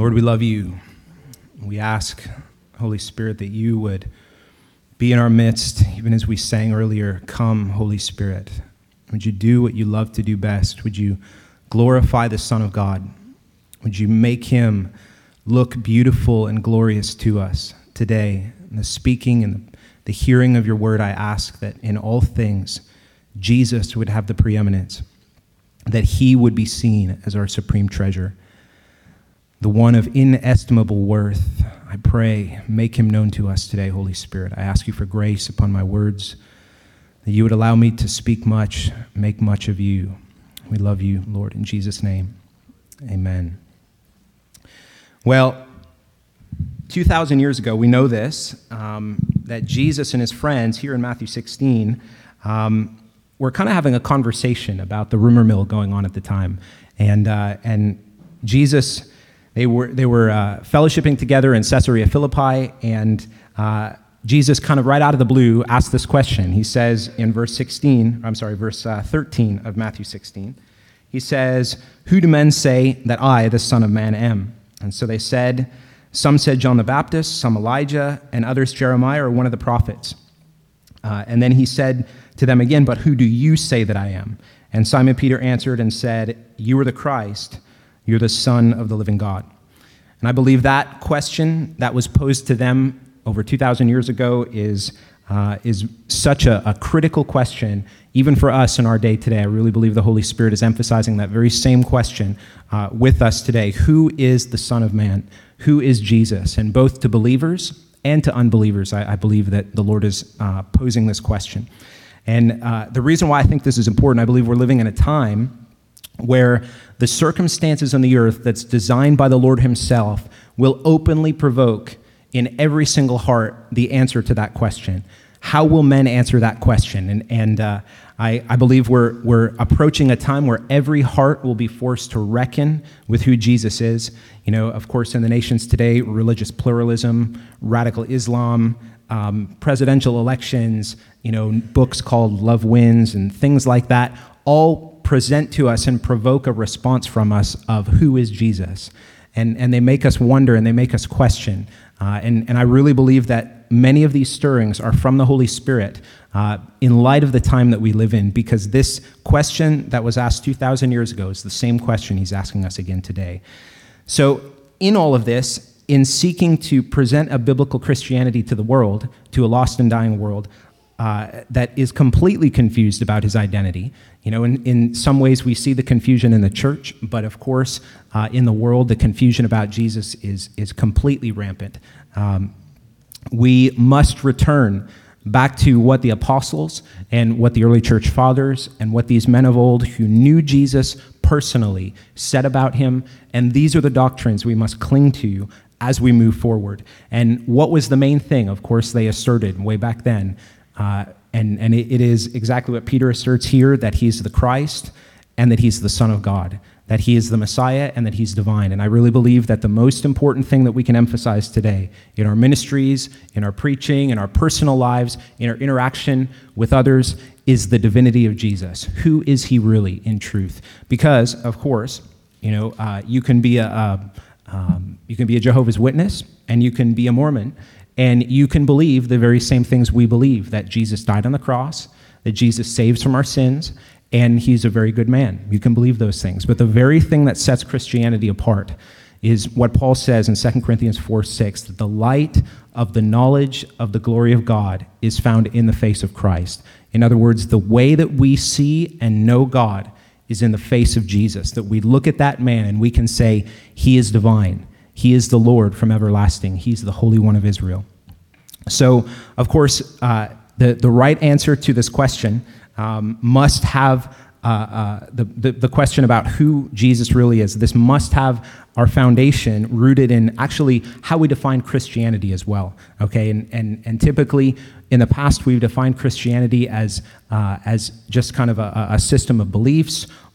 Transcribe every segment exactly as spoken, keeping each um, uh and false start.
Lord, we love you. We ask, Holy Spirit, that you would be in our midst, even as we sang earlier, come, Holy Spirit. Would you do what you love to do best? Would you glorify the Son of God? Would you make him look beautiful and glorious to us today? In the speaking and the hearing of your word, I ask that in all things, Jesus would have the preeminence, that he would be seen as our supreme treasure, the one of inestimable worth. I pray, make him known to us today, Holy Spirit. I ask you for grace upon my words, that you would allow me to speak much, make much of you. We love you, Lord, in Jesus' name. Amen. Well, two thousand years ago, we know this, um, that Jesus and his friends here in Matthew sixteen um, were kind of having a conversation about the rumor mill going on at the time. And uh, and Jesus, they were they were uh, fellowshipping together in Caesarea Philippi, and uh, Jesus kind of right out of the blue asked this question. He says in verse sixteen, I'm sorry, verse uh, thirteen of Matthew sixteen, he says, "Who do men say that I, the Son of Man, am?" And so they said, some said John the Baptist, some Elijah, and others Jeremiah or one of the prophets. Uh, and then he said to them again, "But who do you say that I am?" And Simon Peter answered and said, "You are the Christ, you're the Son of the living God." And I believe that question that was posed to them over two thousand years ago is uh, is such a, a critical question, even for us in our day today. I really believe the Holy Spirit is emphasizing that very same question uh, with us today. Who is the Son of Man? Who is Jesus? And both to believers and to unbelievers, I, I believe that the Lord is uh, posing this question. And uh, the reason why I think this is important, I believe we're living in a time where the circumstances on the earth that's designed by the Lord himself will openly provoke in every single heart the answer to that question. How will men answer that question? And, and uh, I, I believe we're, we're approaching a time where every heart will be forced to reckon with who Jesus is. You know, of course, in the nations today, religious pluralism, radical Islam, um, presidential elections, you know, books called Love Wins and things like that, all present to us and provoke a response from us of who is Jesus. And, and they make us wonder and they make us question. Uh, and, and I really believe that many of these stirrings are from the Holy Spirit uh, in light of the time that we live in, because this question that was asked two thousand years ago is the same question he's asking us again today. So in all of this, in seeking to present a biblical Christianity to the world, to a lost and dying world, uh, that is completely confused about his identity. You know, in, in some ways we see the confusion in the church, but of course, uh, in the world, the confusion about Jesus is, is completely rampant. Um, we must return back to what the apostles and what the early church fathers and what these men of old who knew Jesus personally said about him, and these are the doctrines we must cling to as we move forward. And what was the main thing? Of course, they asserted way back then, uh, and, and it, it is exactly what Peter asserts here, that he's the Christ and that he's the Son of God, that he is the Messiah and that he's divine. And I really believe that the most important thing that we can emphasize today in our ministries, in our preaching, in our personal lives, in our interaction with others is the divinity of Jesus. Who is he really in truth? Because, of course, you know, uh, you can be a, a um, you can be a Jehovah's Witness and you can be a Mormon, and you can believe the very same things we believe, that Jesus died on the cross, that Jesus saves from our sins, and he's a very good man. You can believe those things. But the very thing that sets Christianity apart is what Paul says in Second Corinthians four six, that the light of the knowledge of the glory of God is found in the face of Christ. In other words, the way that we see and know God is in the face of Jesus, that we look at that man and we can say, he is divine. He is the Lord from everlasting. He's the Holy One of Israel. So, of course, uh, the, the right answer to this question um, must have uh, uh, the, the, the question about who Jesus really is. This must have our foundation rooted in actually how we define Christianity as well. Okay, and and, and typically in the past we've defined Christianity as uh, as just kind of a, a system of beliefs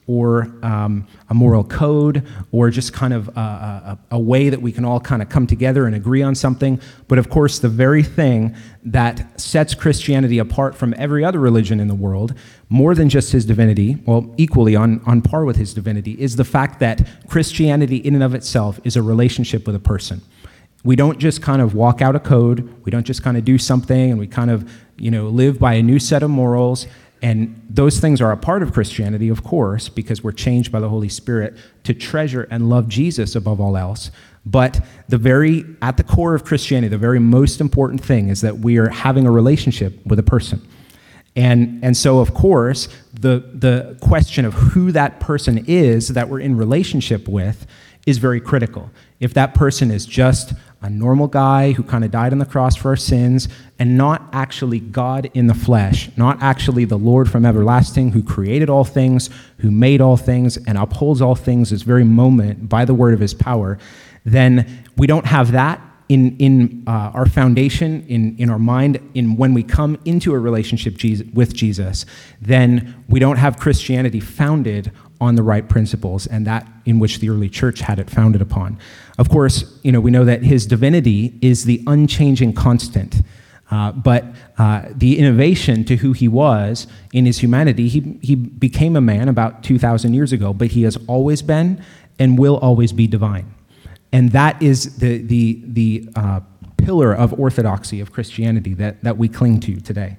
or um, a moral code or just kind of a, a, a way that we can all kind of come together and agree on something. But of course, the very thing that sets Christianity apart from every other religion in the world, more than just his divinity, well, equally on, on par with his divinity, is the fact that Christianity in and of itself is a relationship with a person. We don't just kind of walk out a code, we don't just kind of do something and we kind of, you know, live by a new set of morals. And those things are a part of Christianity, of course, because we're changed by the Holy Spirit to treasure and love Jesus above all else. But the very, at the core of Christianity, the very most important thing is that we are having a relationship with a person. And, and so, of course, the, the question of who that person is that we're in relationship with is very critical. If that person is just a normal guy who kind of died on the cross for our sins and not actually God in the flesh, not actually the Lord from everlasting who created all things, who made all things, and upholds all things this very moment by the word of his power, then we don't have that in, in uh, our foundation, in, in our mind, in when we come into a relationship Jesus, with Jesus, then we don't have Christianity founded on the right principles, and that in which the early church had it founded upon. Of course, you know, we know that his divinity is the unchanging constant, uh, but uh, the innovation to who he was in his humanity, he, he became a man about two thousand years ago, but he has always been and will always be divine. And that is the, the, the uh, pillar of orthodoxy of Christianity that, that we cling to today.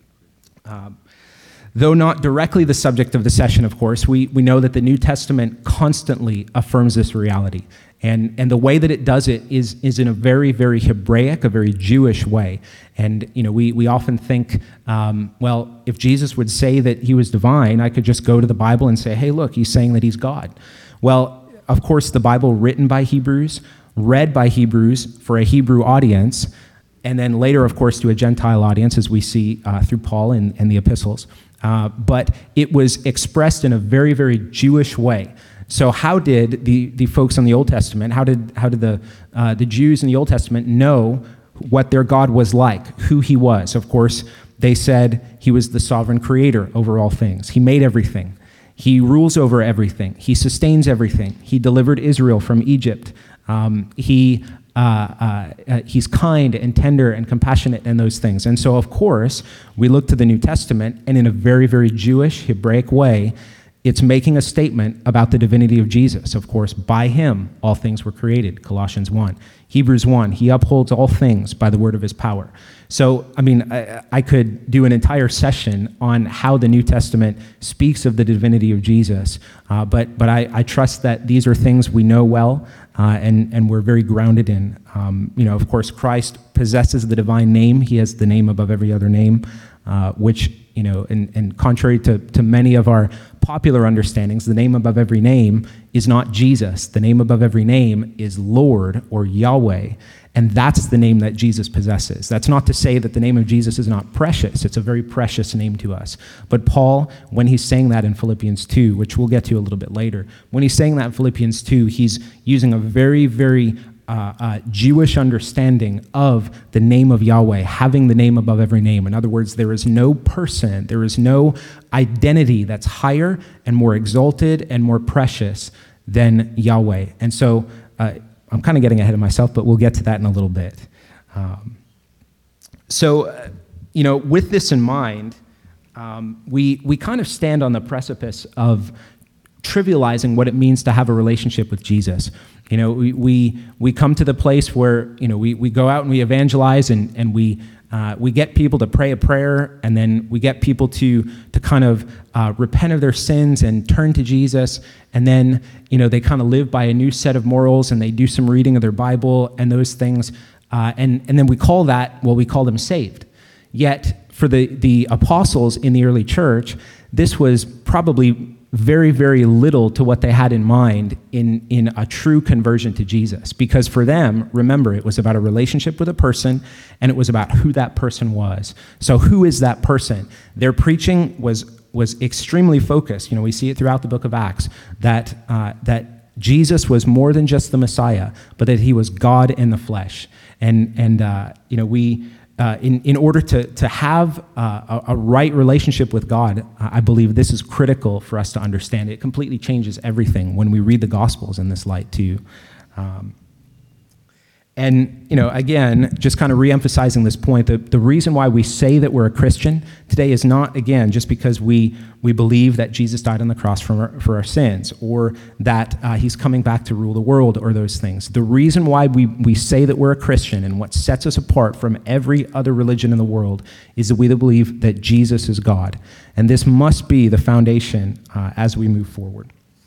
Uh, Though not directly the subject of the session, of course, we, we know that the New Testament constantly affirms this reality. And, and the way that it does it is, is in a very, very Hebraic, a very Jewish way. And, you know, we, we often think, um, well, if Jesus would say that he was divine, I could just go to the Bible and say, hey, look, he's saying that he's God. Well, of course, the Bible written by Hebrews, read by Hebrews for a Hebrew audience, and then later, of course, to a Gentile audience, as we see uh, through Paul and, and the epistles. Uh, but it was expressed in a very, very Jewish way. So how did the, the folks in the Old Testament, how did how did the uh, the Jews in the Old Testament know what their God was like, who he was? Of course, they said he was the sovereign creator over all things. He made everything. He rules over everything. He sustains everything. He delivered Israel from Egypt. Um, he Uh, uh, uh, he's kind and tender and compassionate and those things. And so, of course, we look to the New Testament, and in a very, very Jewish, Hebraic way, it's making a statement about the divinity of Jesus. Of course, by him, all things were created, Colossians one. Hebrews one, he upholds all things by the word of his power. So, I mean, I, I could do an entire session on how the New Testament speaks of the divinity of Jesus, uh, but but I, I trust that these are things we know well, uh, and, and we're very grounded in. Um, you know, of course, Christ possesses the divine name. He has the name above every other name, uh, which, you know, and, and contrary to, to many of our popular understandings, the name above every name is not Jesus. The name above every name is Lord or Yahweh, and that's the name that Jesus possesses. That's not to say that the name of Jesus is not precious. It's a very precious name to us. But Paul, when he's saying that in Philippians two, which we'll get to a little bit later, when he's saying that in Philippians two, he's using a very, very Uh, uh, Jewish understanding of the name of Yahweh, having the name above every name. In other words, there is no person, there is no identity that's higher and more exalted and more precious than Yahweh. And so uh, I'm kind of getting ahead of myself, but we'll get to that in a little bit. Um, so, uh, you know, with this in mind, um, we we kind of stand on the precipice of trivializing what it means to have a relationship with Jesus. You know, we we, we come to the place where, you know, we, we go out and we evangelize and, and we uh, we get people to pray a prayer, and then we get people to to kind of uh, repent of their sins and turn to Jesus, and then, you know, they kind of live by a new set of morals, and they do some reading of their Bible and those things, uh, and, and then we call that, well, we call them saved. Yet, for the, the apostles in the early church, this was probably very, very little to what they had in mind in, in a true conversion to Jesus. Because for them, remember, it was about a relationship with a person, and it was about who that person was. So who is that person? Their preaching was was extremely focused. You know, we see it throughout the book of Acts, that uh, that Jesus was more than just the Messiah, but that he was God in the flesh. And, and uh, you know, we... uh, in, in order to, to have uh, a, a right relationship with God, I believe this is critical for us to understand. It completely changes everything when we read the Gospels in this light too. Um, And, you know, again, just kind of reemphasizing this point, the, the reason why we say that we're a Christian today is not, again, just because we we believe that Jesus died on the cross for our, for our sins, or that uh, he's coming back to rule the world, or those things. The reason why we, we say that we're a Christian and what sets us apart from every other religion in the world is that we believe that Jesus is God. And this must be the foundation uh, as we move forward.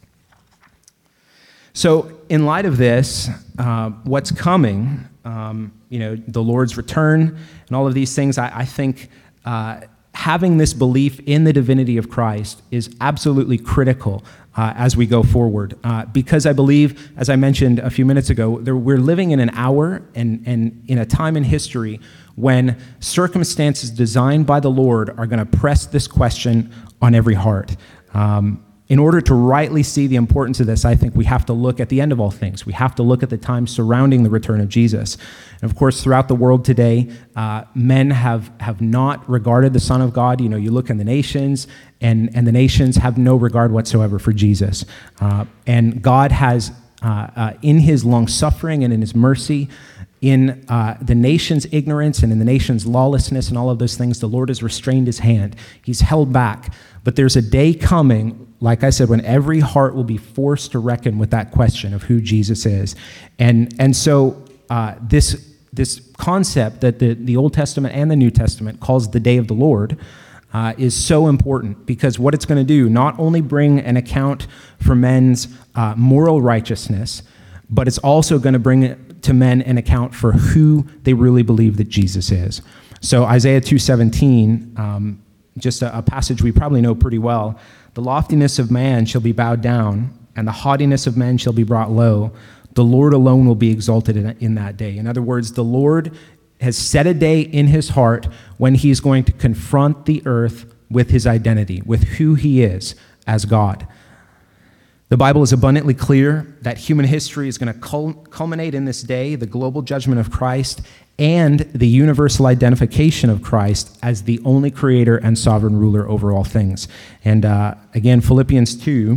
So in light of this, uh, what's coming, um, you know, the Lord's return and all of these things, I, I think uh, having this belief in the divinity of Christ is absolutely critical uh, as we go forward. Uh, because I believe, as I mentioned a few minutes ago, there, we're living in an hour and, and in a time in history when circumstances designed by the Lord are going to press this question on every heart. Um, In order to rightly see the importance of this, I think we have to look at the end of all things. We have to look at the time surrounding the return of Jesus. And of course, throughout the world today, uh, men have, have not regarded the Son of God. You know, you look in the nations, and, and the nations have no regard whatsoever for Jesus. Uh, and God has, uh, uh, in his long-suffering and in his mercy, in uh, the nation's ignorance and in the nation's lawlessness and all of those things, the Lord has restrained his hand. He's held back. But there's a day coming, like I said, when every heart will be forced to reckon with that question of who Jesus is. And and so uh, this this concept that the, the Old Testament and the New Testament calls the day of the Lord uh, is so important, because what it's going to do, not only bring an account for men's uh, moral righteousness, but it's also going to bring to men an account for who they really believe that Jesus is. So Isaiah two seventeen, um, just a, a passage we probably know pretty well. The loftiness of man shall be bowed down, and the haughtiness of men shall be brought low. The Lord alone will be exalted in, in that day. In other words, the Lord has set a day in his heart when he's going to confront the earth with his identity, with who he is as God. The Bible is abundantly clear that human history is going to culminate in this day, the global judgment of Christ, and the universal identification of Christ as the only creator and sovereign ruler over all things. And uh, again, Philippians two,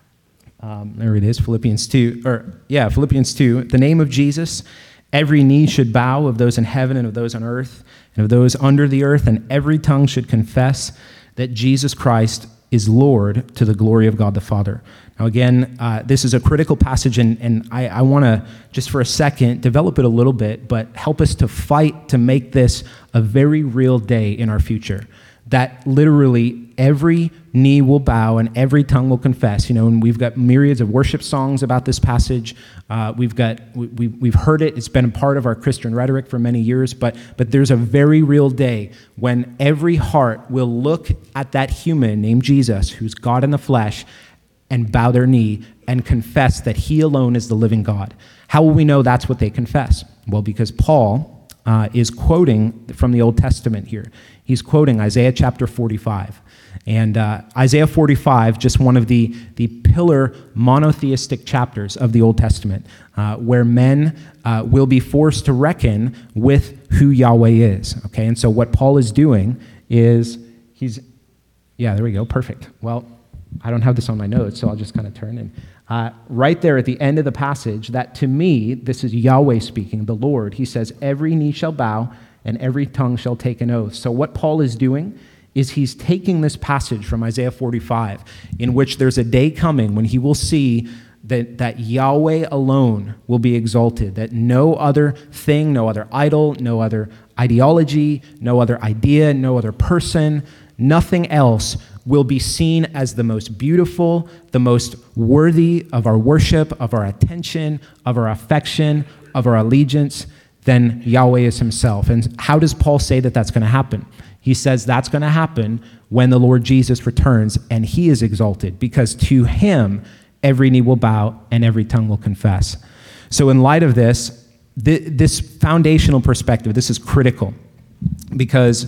um, there it is, Philippians two, or yeah, Philippians two, the name of Jesus, every knee should bow, of those in heaven and of those on earth and of those under the earth, and every tongue should confess that Jesus Christ is Lord, to the glory of God the Father. Now again, uh, this is a critical passage, and, and I, I want to, just for a second, develop it a little bit, but help us to fight to make this a very real day in our future. That literally every knee will bow and every tongue will confess. You know, and we've got myriads of worship songs about this passage. Uh, we've got we, we, we've heard it. It's been a part of our Christian rhetoric for many years. But but there's a very real day when every heart will look at that human named Jesus, who's God in the flesh, and bow their knee and confess that he alone is the living God. How will we know that's what they confess? Well, because Paul Uh, is quoting from the Old Testament here. He's quoting Isaiah chapter forty-five. And uh, Isaiah forty-five, just one of the, the pillar monotheistic chapters of the Old Testament, uh, where men uh, will be forced to reckon with who Yahweh is. Okay, and so what Paul is doing is he's, yeah, there we go, perfect. Well, I don't have this on my notes, so I'll just kind of turn and Uh, right there at the end of the passage, that to me, this is Yahweh speaking, the Lord. He says, every knee shall bow and every tongue shall take an oath. So what Paul is doing is he's taking this passage from Isaiah forty-five, in which there's a day coming when he will see that, that Yahweh alone will be exalted, that no other thing, no other idol, no other ideology, no other idea, no other person, nothing else will be seen as the most beautiful, the most worthy of our worship, of our attention, of our affection, of our allegiance, than Yahweh is himself. And how does Paul say that that's going to happen? He says that's going to happen when the Lord Jesus returns and he is exalted, because to him every knee will bow and every tongue will confess. So in light of this, th- this foundational perspective, this is critical, because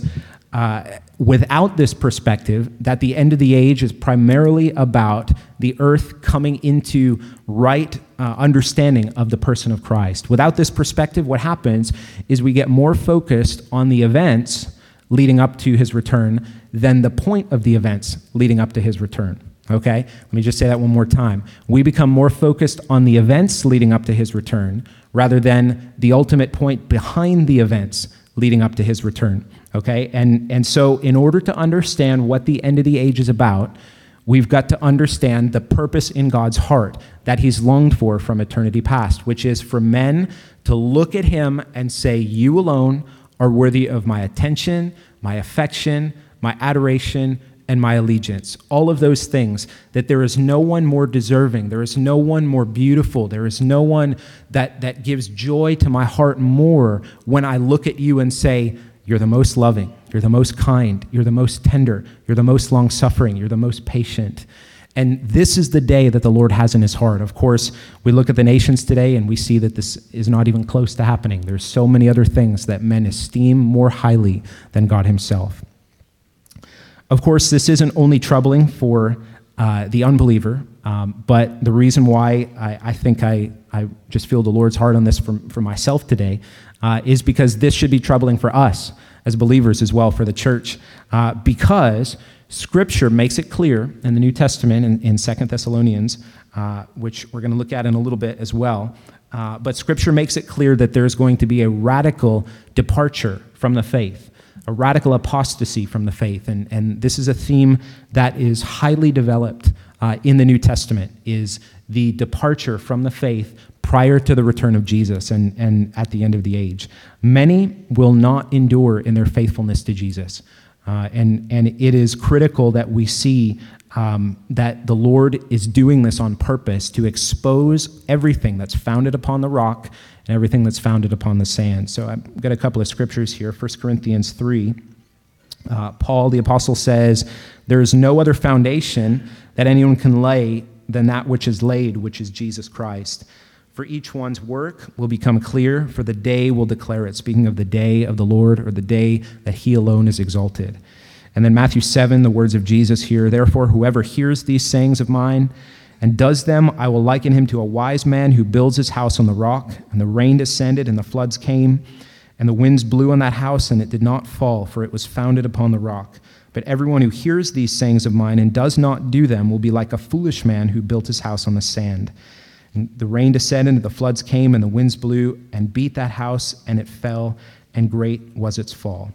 uh, without this perspective, that the end of the age is primarily about the earth coming into right uh, understanding of the person of Christ. Without this perspective, what happens is we get more focused on the events leading up to his return than the point of the events leading up to his return. Okay? Let me just say that one more time. We become more focused on the events leading up to his return rather than the ultimate point behind the events leading up to his return. Okay? And, and so in order to understand what the end of the age is about, we've got to understand the purpose in God's heart that he's longed for from eternity past, which is for men to look at him and say, you alone are worthy of my attention, my affection, my adoration, and my allegiance. All of those things, that there is no one more deserving, there is no one more beautiful, there is no one that, that gives joy to my heart more when I look at you and say, you're the most loving, you're the most kind, you're the most tender, you're the most long-suffering, you're the most patient. And this is the day that the Lord has in his heart. Of course, we look at the nations today and we see that this is not even close to happening. There's so many other things that men esteem more highly than God himself. Of course, this isn't only troubling for uh, the unbeliever, um, but the reason why I, I think I, I just feel the Lord's heart on this for, for myself today uh, is because this should be troubling for us as believers as well, for the church, uh, because Scripture makes it clear in the New Testament, in, in Second Thessalonians, uh, which we're going to look at in a little bit as well, uh, but Scripture makes it clear that there's going to be a radical departure from the faith, a radical apostasy from the faith, and, and this is a theme that is highly developed uh, in the New Testament, is the departure from the faith prior to the return of Jesus and, and at the end of the age. Many will not endure in their faithfulness to Jesus. Uh, and, and it is critical that we see um, that the Lord is doing this on purpose to expose everything that's founded upon the rock and everything that's founded upon the sand. So I've got a couple of scriptures here. First Corinthians three, uh, Paul the apostle says, there is no other foundation that anyone can lay than that which is laid, which is Jesus Christ. For each one's work will become clear, for the day will declare it. Speaking of the day of the Lord, or the day that he alone is exalted. And then Matthew seven, the words of Jesus here, therefore whoever hears these sayings of mine and does them, I will liken him to a wise man who builds his house on the rock, and the rain descended and the floods came, and the winds blew on that house, and it did not fall, for it was founded upon the rock. But everyone who hears these sayings of mine and does not do them will be like a foolish man who built his house on the sand. And the rain descended, and the floods came, and the winds blew and beat that house, and it fell, and great was its fall.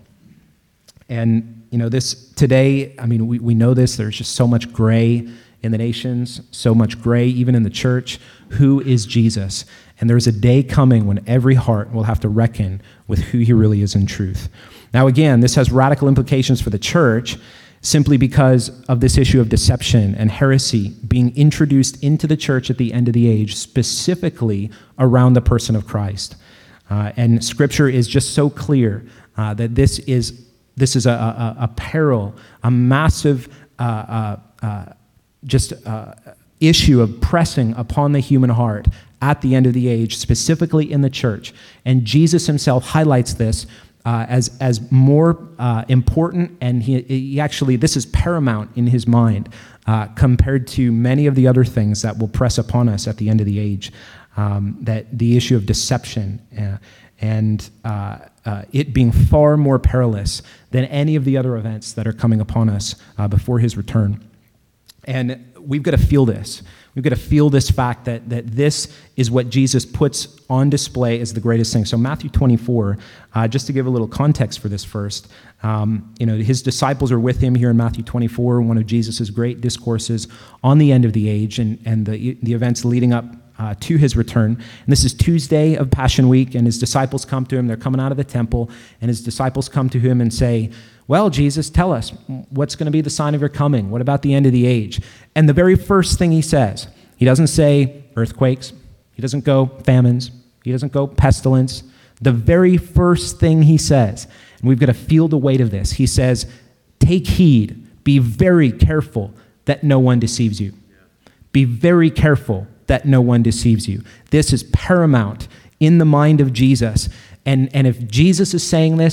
And, you know, this today, I mean, we, we know this, there's just so much gray in the nations, so much gray even in the church. Who is Jesus? And there's a day coming when every heart will have to reckon with who he really is in truth. Now, again, this has radical implications for the church, simply because of this issue of deception and heresy being introduced into the church at the end of the age, specifically around the person of Christ. Uh, and Scripture is just so clear uh, that this is this is a, a, a peril, a massive uh, uh, uh, just uh, issue of pressing upon the human heart at the end of the age, specifically in the church. And Jesus himself highlights this Uh, as as more uh, important, and he, he actually, this is paramount in his mind uh, compared to many of the other things that will press upon us at the end of the age, um, that the issue of deception uh, and uh, uh, it being far more perilous than any of the other events that are coming upon us uh, before his return. And we've got to feel this. We've got to feel this fact that, that this is what Jesus puts on display as the greatest thing. So Matthew twenty-four, uh, just to give a little context for this first, um, you know, his disciples are with him here in Matthew twenty-four, one of Jesus' great discourses on the end of the age and, and the, the events leading up uh, to his return. And this is Tuesday of Passion Week, and his disciples come to him. They're coming out of the temple, and his disciples come to him and say, well, Jesus, tell us, what's going to be the sign of your coming? What about the end of the age? And the very first thing he says, he doesn't say earthquakes. He doesn't go famines. He doesn't go pestilence. The very first thing he says, and we've got to feel the weight of this, he says, take heed, be very careful that no one deceives you. Be very careful that no one deceives you. This is paramount in the mind of Jesus. And, and if Jesus is saying this,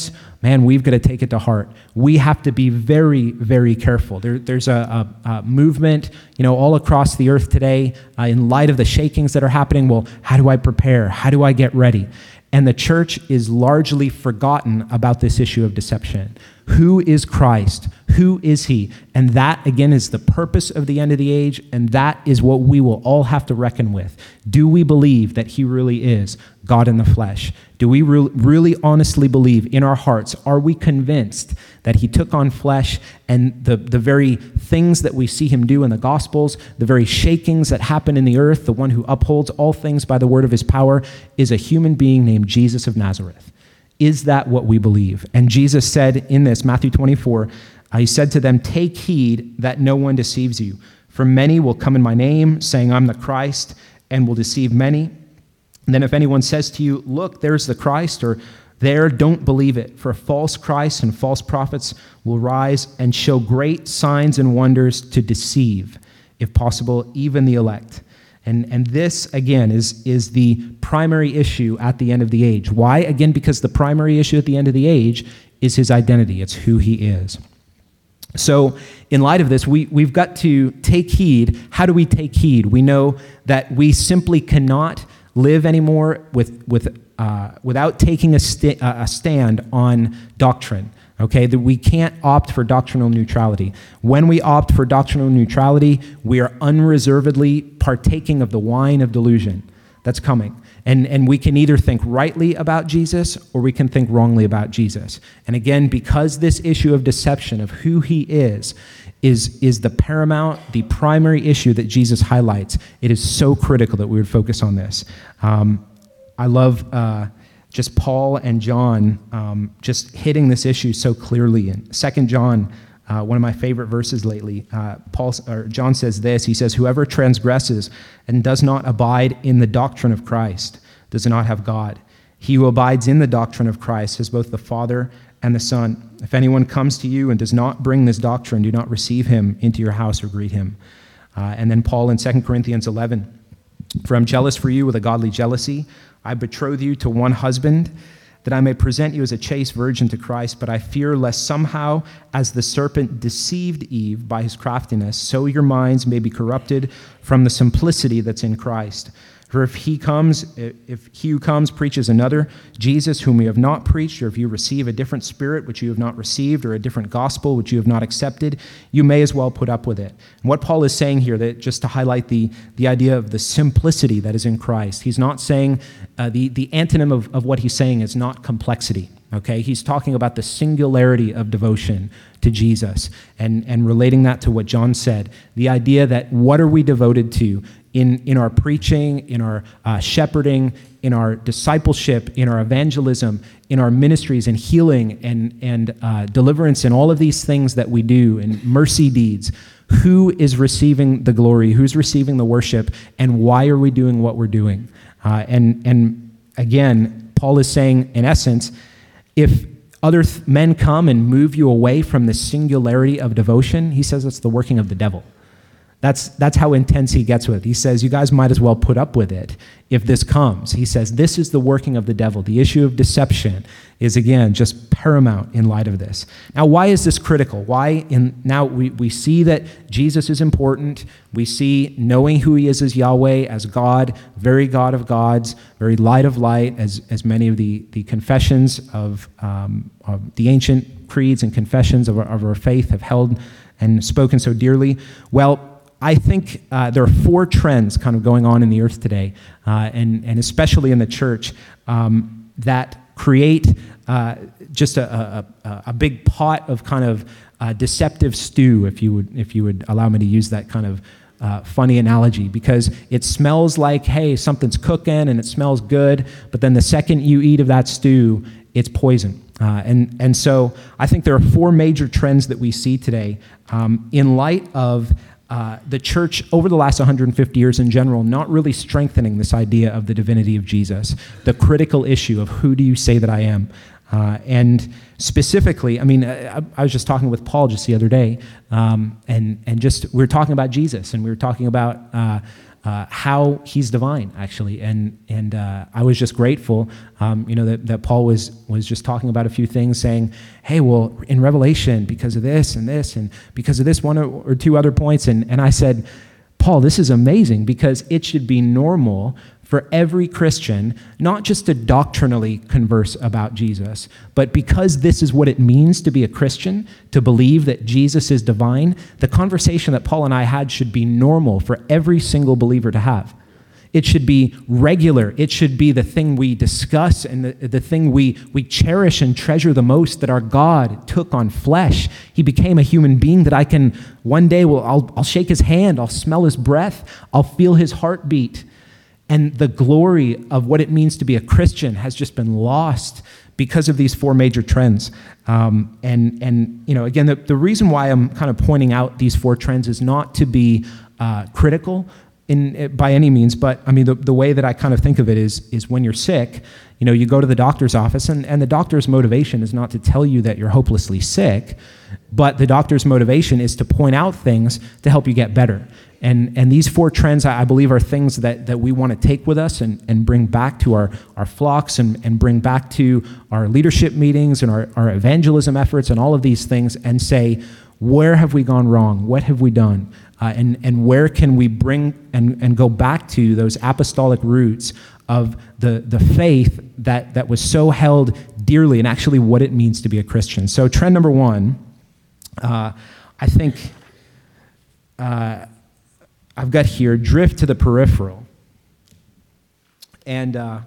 man, we've got to take it to heart. We have to be very, very careful. There, there's a, a, a movement, you know, all across the earth today, uh, in light of the shakings that are happening. Well, how do I prepare? How do I get ready? And the church is largely forgotten about this issue of deception. Who is Christ? Who is he? And that, again, is the purpose of the end of the age, and that is what we will all have to reckon with. Do we believe that he really is God in the flesh? Do we re- really honestly believe in our hearts? Are we convinced that he took on flesh, and the, the very things that we see him do in the Gospels, the very shakings that happen in the earth, the one who upholds all things by the word of his power, is a human being named Jesus of Nazareth? Is that what we believe? And Jesus said in this, Matthew twenty-four, uh, he said to them, "Take heed that no one deceives you. For many will come in my name, saying, 'I'm the Christ,' and will deceive many. And then if anyone says to you, 'Look, there's the Christ,' or 'There,' don't believe it. For false Christs and false prophets will rise and show great signs and wonders to deceive, if possible, even the elect." And, and this, again, is, is the primary issue at the end of the age. Why? Again, because the primary issue at the end of the age is his identity. It's who he is. So in light of this, we, we've got to take heed. How do we take heed? We know that we simply cannot live anymore with, with, uh, without taking a, st- a stand on doctrine. Okay, that we can't opt for doctrinal neutrality. When we opt for doctrinal neutrality, we are unreservedly partaking of the wine of delusion that's coming. And, and we can either think rightly about Jesus or we can think wrongly about Jesus. And again, because this issue of deception, of who he is, is, is the paramount, the primary issue that Jesus highlights, it is so critical that we would focus on this. Um, I love... Uh, Just Paul and John um, just hitting this issue so clearly. In Second John, uh, one of my favorite verses lately, uh, Paul or John says this. He says, "Whoever transgresses and does not abide in the doctrine of Christ does not have God. He who abides in the doctrine of Christ has both the Father and the Son. If anyone comes to you and does not bring this doctrine, do not receive him into your house or greet him." Uh, and then Paul in Second Corinthians eleven, "For I'm jealous for you with a godly jealousy. I betroth you to one husband, that I may present you as a chaste virgin to Christ, but I fear lest somehow, as the serpent deceived Eve by his craftiness, so your minds may be corrupted from the simplicity that's in Christ. For if he comes, if he who comes preaches another Jesus whom we have not preached, or if you receive a different spirit which you have not received, or a different gospel which you have not accepted, you may as well put up with it." And what Paul is saying here, that just to highlight the, the idea of the simplicity that is in Christ, he's not saying, uh, the, the antonym of, of what he's saying is not complexity. Okay, he's talking about the singularity of devotion to Jesus and, and relating that to what John said. The idea that what are we devoted to in, in our preaching, in our uh, shepherding, in our discipleship, in our evangelism, in our ministries and healing and, and uh, deliverance and all of these things that we do and mercy deeds. Who is receiving the glory? Who's receiving the worship? And why are we doing what we're doing? Uh, and, and again, Paul is saying, in essence, if other th- men come and move you away from the singularity of devotion, he says it's the working of the devil. That's, that's how intense he gets with it. He says, you guys might as well put up with it if this comes. He says, this is the working of the devil. The issue of deception is, again, just paramount in light of this. Now, why is this critical? Why? In, now, we, we see that Jesus is important. We see knowing who he is as Yahweh, as God, very God of gods, very light of light, as, as many of the, the confessions of, um, of the ancient creeds and confessions of our, of our faith have held and spoken so dearly. Well, I think uh, there are four trends kind of going on in the earth today, uh, and, and especially in the church, um, that create uh, just a, a, a big pot of kind of uh, deceptive stew, if you would if you would allow me to use that kind of uh, funny analogy, because it smells like, hey, something's cooking and it smells good, but then the second you eat of that stew, it's poison. Uh, and, and so I think there are four major trends that we see today um, in light of Uh, the church over the last one hundred fifty years in general not really strengthening this idea of the divinity of Jesus, the critical issue of who do you say that I am? Uh, and specifically, I mean, I, I was just talking with Paul just the other day, um, and, and just we were talking about Jesus, and we were talking about uh, uh, how he's divine, actually. And and uh, I was just grateful, um, you know, that, that Paul was was just talking about a few things, saying, hey, well, in Revelation, because of this and this, and because of this one or, or two other points, and and I said, Paul, this is amazing, because it should be normal for every Christian, not just to doctrinally converse about Jesus, but because this is what it means to be a Christian, to believe that Jesus is divine, the conversation that Paul and I had should be normal for every single believer to have. It should be regular. It should be the thing we discuss and the, the thing we, we cherish and treasure the most, that our God took on flesh. He became a human being that I can, one day, will I'll, I'll shake his hand, I'll smell his breath, I'll feel his heartbeat. And the glory of what it means to be a Christian has just been lost because of these four major trends. Um, and, and you know, again, the, the reason why I'm kind of pointing out these four trends is not to be uh, critical in by any means, but I mean, the, the way that I kind of think of it is, is when you're sick, you know, you go to the doctor's office, and, and the doctor's motivation is not to tell you that you're hopelessly sick, but the doctor's motivation is to point out things to help you get better. And and these four trends, I believe, are things that, that we want to take with us and, and bring back to our, our flocks and, and bring back to our leadership meetings and our, our evangelism efforts and all of these things, and say, where have we gone wrong? What have we done? Uh, and, and where can we bring and, and go back to those apostolic roots of the, the faith that, that was so held dearly, and actually what it means to be a Christian. So trend number one, uh, I think... Uh, I've got here, drift to the peripheral. And uh,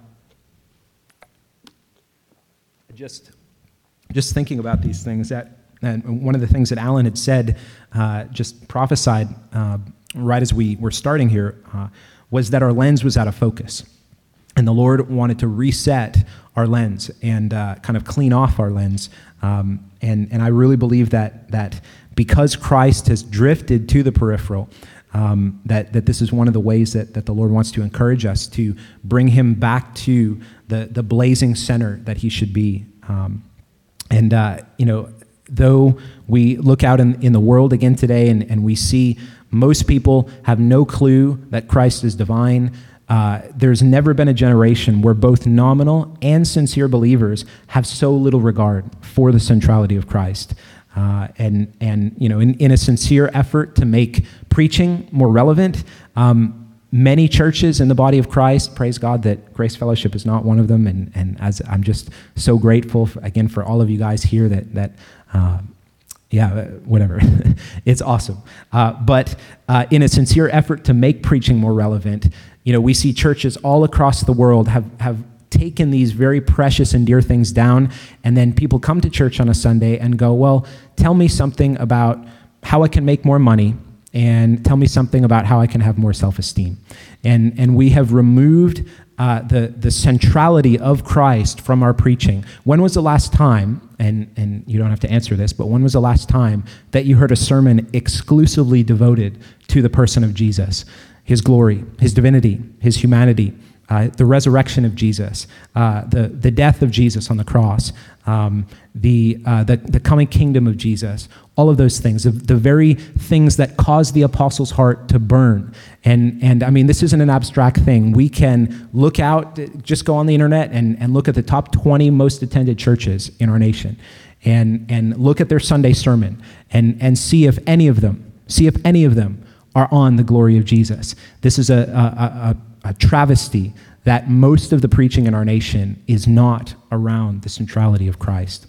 just, just thinking about these things, that, and one of the things that Alan had said, uh, just prophesied uh, right as we were starting here, uh, was that our lens was out of focus. And the Lord wanted to reset our lens and uh, kind of clean off our lens. Um, and, and I really believe that, that because Christ has drifted to the peripheral, Um, that, that this is one of the ways that, that the Lord wants to encourage us to bring him back to the, the blazing center that he should be. Um, and, uh, you know, though we look out in, in the world again today and, and we see most people have no clue that Christ is divine, uh, there's never been a generation where both nominal and sincere believers have so little regard for the centrality of Christ. Uh, and, and you know, in, in a sincere effort to make preaching more relevant, um, many churches in the body of Christ, praise God that Grace Fellowship is not one of them, and, and as I'm just so grateful, for, again, for all of you guys here that, that uh, yeah, whatever, it's awesome. Uh, but uh, in a sincere effort to make preaching more relevant, you know, we see churches all across the world have, have taken these very precious and dear things down, and then people come to church on a Sunday and go, well, tell me something about how I can make more money, and tell me something about how I can have more self-esteem. And and we have removed uh, the, the centrality of Christ from our preaching. When was the last time, and, and you don't have to answer this, but when was the last time that you heard a sermon exclusively devoted to the person of Jesus, his glory, his divinity, his humanity, Uh, the resurrection of Jesus, uh, the, the death of Jesus on the cross, um, the, uh, the the coming kingdom of Jesus, all of those things, the, the very things that caused the apostles' heart to burn. And, and I mean, this isn't an abstract thing. We can look out, just go on the internet and, and look at the top twenty most attended churches in our nation, and, and look at their Sunday sermon and, and see if any of them, see if any of them are on the glory of Jesus. This is a, a, a a travesty that most of the preaching in our nation is not around the centrality of Christ.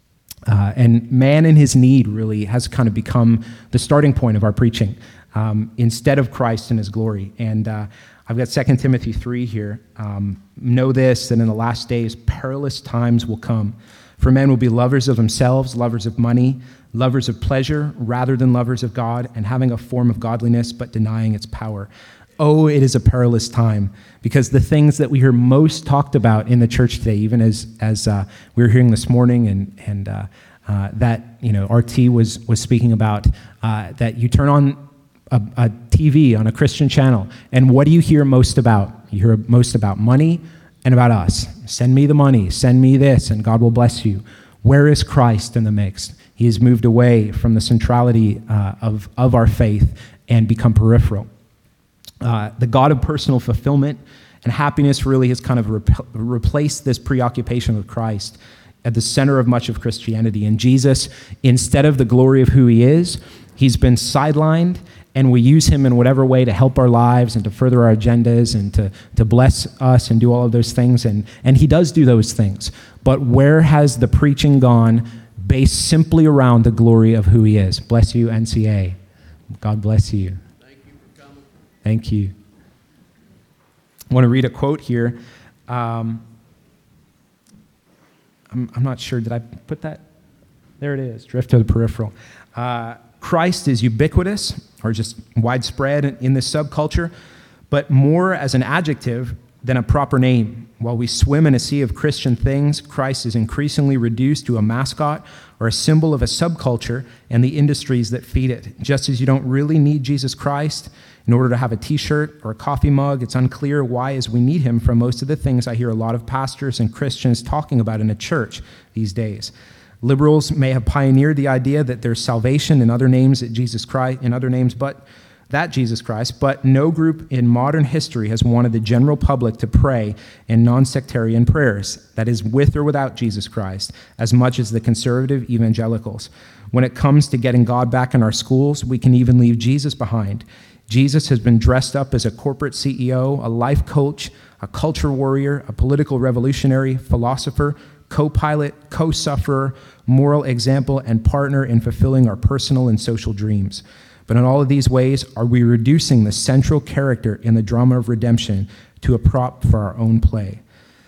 Uh, and man in his need really has kind of become the starting point of our preaching, um, instead of Christ and his glory. And uh, I've got Second Timothy three here. Um, know this, that in the last days perilous times will come. For men will be lovers of themselves, lovers of money, lovers of pleasure rather than lovers of God, and having a form of godliness but denying its power. Oh, it is a perilous time, because the things that we hear most talked about in the church today, even as as uh, we were hearing this morning, and and uh, uh, that you know R T was was speaking about, uh, that you turn on a, a T V on a Christian channel, and what do you hear most about? You hear most about money and about us. Send me the money, send me this, and God will bless you. Where is Christ in the mix? He has moved away from the centrality uh, of of our faith and become peripheral. Uh, the God of personal fulfillment and happiness really has kind of rep- replaced this preoccupation with Christ at the center of much of Christianity. And Jesus, instead of the glory of who he is, he's been sidelined, and we use him in whatever way to help our lives and to further our agendas and to, to bless us and do all of those things. And, and he does do those things. But where has the preaching gone based simply around the glory of who he is? Bless you, N C A. God bless you. Thank you for coming. Thank you. I want to read a quote here. Um, I'm, I'm not sure. Did I put that? There it is. Drift to the peripheral. Uh, Christ is ubiquitous, or just widespread in this subculture, but more as an adjective than a proper name. While we swim in a sea of Christian things, Christ is increasingly reduced to a mascot or a symbol of a subculture and the industries that feed it. Just as you don't really need Jesus Christ in order to have a t-shirt or a coffee mug, it's unclear why as we need him for most of the things I hear a lot of pastors and Christians talking about in a church these days. Liberals may have pioneered the idea that there's salvation in other names at Jesus Christ, in other names but that Jesus Christ, but no group in modern history has wanted the general public to pray in non-sectarian prayers, that is, with or without Jesus Christ, as much as the conservative evangelicals. When it comes to getting God back in our schools, we can even leave Jesus behind. Jesus has been dressed up as a corporate C E O, a life coach, a culture warrior, a political revolutionary, philosopher, co-pilot, co-sufferer, moral example, and partner in fulfilling our personal and social dreams. But in all of these ways, are we reducing the central character in the drama of redemption to a prop for our own play?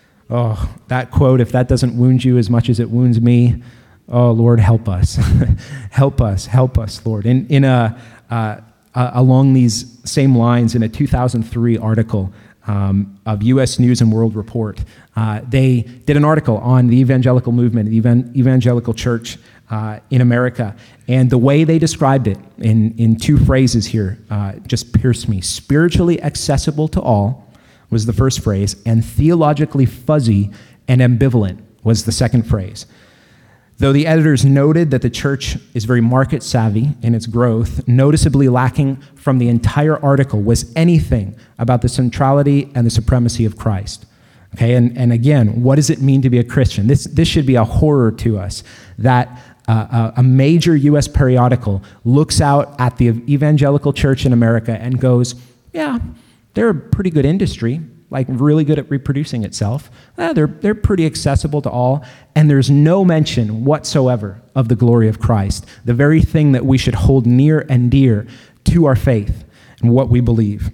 Oh, that quote, if that doesn't wound you as much as it wounds me, oh, Lord, help us. help us, help us, Lord. In, in a, uh, uh, along these same lines, in a two thousand three article um, of U S News and World Report, uh, they did an article on the evangelical movement, the evan- evangelical church uh, in America. And the way they described it in, in two phrases here uh, just pierced me. Spiritually accessible to all was the first phrase, and theologically fuzzy and ambivalent was the second phrase. Though the editors noted that the church is very market savvy in its growth, noticeably lacking from the entire article was anything about the centrality and the supremacy of Christ. Okay, and, and again, what does it mean to be a Christian? This, this should be a horror to us, that uh, a major U S periodical looks out at the evangelical church in America and goes, yeah, they're a pretty good industry, like really good at reproducing itself. Eh, they're, they're pretty accessible to all, and there's no mention whatsoever of the glory of Christ, the very thing that we should hold near and dear to our faith and what we believe.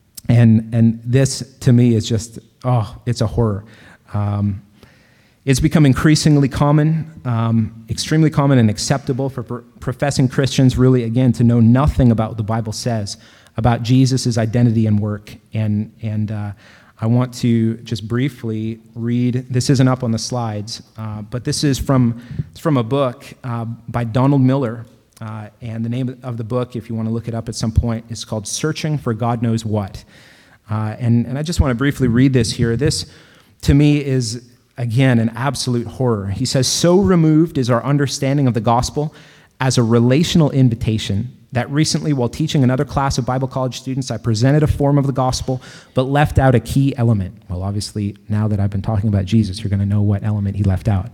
And, and this, to me, is just, oh, it's a horror. Um, it's become increasingly common, um, extremely common and acceptable for pro- professing Christians, really, again, to know nothing about what the Bible says about Jesus' identity and work. And, and uh, I want to just briefly read, this isn't up on the slides, uh, but this is from, it's from a book uh, by Donald Miller. Uh, and the name of the book, if you want to look it up at some point, is called Searching for God Knows What. Uh, and, and I just want to briefly read this here. This, to me, is, again, an absolute horror. He says, so removed is our understanding of the gospel as a relational invitation that recently, while teaching another class of Bible college students, I presented a form of the gospel, but left out a key element. Well, obviously, now that I've been talking about Jesus, you're going to know what element he left out.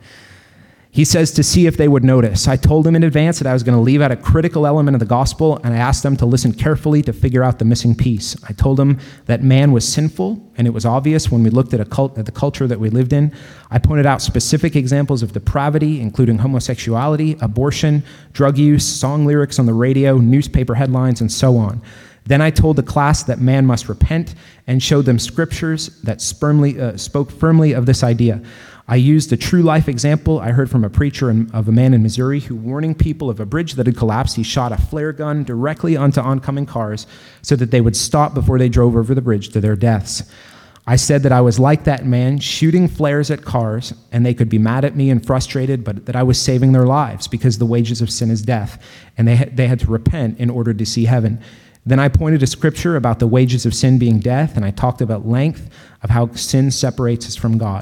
He says to see if they would notice. I told them in advance that I was going to leave out a critical element of the gospel, and I asked them to listen carefully to figure out the missing piece. I told them that man was sinful, and it was obvious when we looked at, a cult, at the culture that we lived in. I pointed out specific examples of depravity, including homosexuality, abortion, drug use, song lyrics on the radio, newspaper headlines, and so on. Then I told the class that man must repent and showed them scriptures that firmly, uh, spoke firmly of this idea. I used a true life example I heard from a preacher in, of a man in Missouri who, warning people of a bridge that had collapsed, he shot a flare gun directly onto oncoming cars so that they would stop before they drove over the bridge to their deaths. I said that I was like that man, shooting flares at cars, and they could be mad at me and frustrated, but that I was saving their lives because the wages of sin is death, and they had, they had to repent in order to see heaven. Then I pointed to scripture about the wages of sin being death, and I talked about length of how sin separates us from God.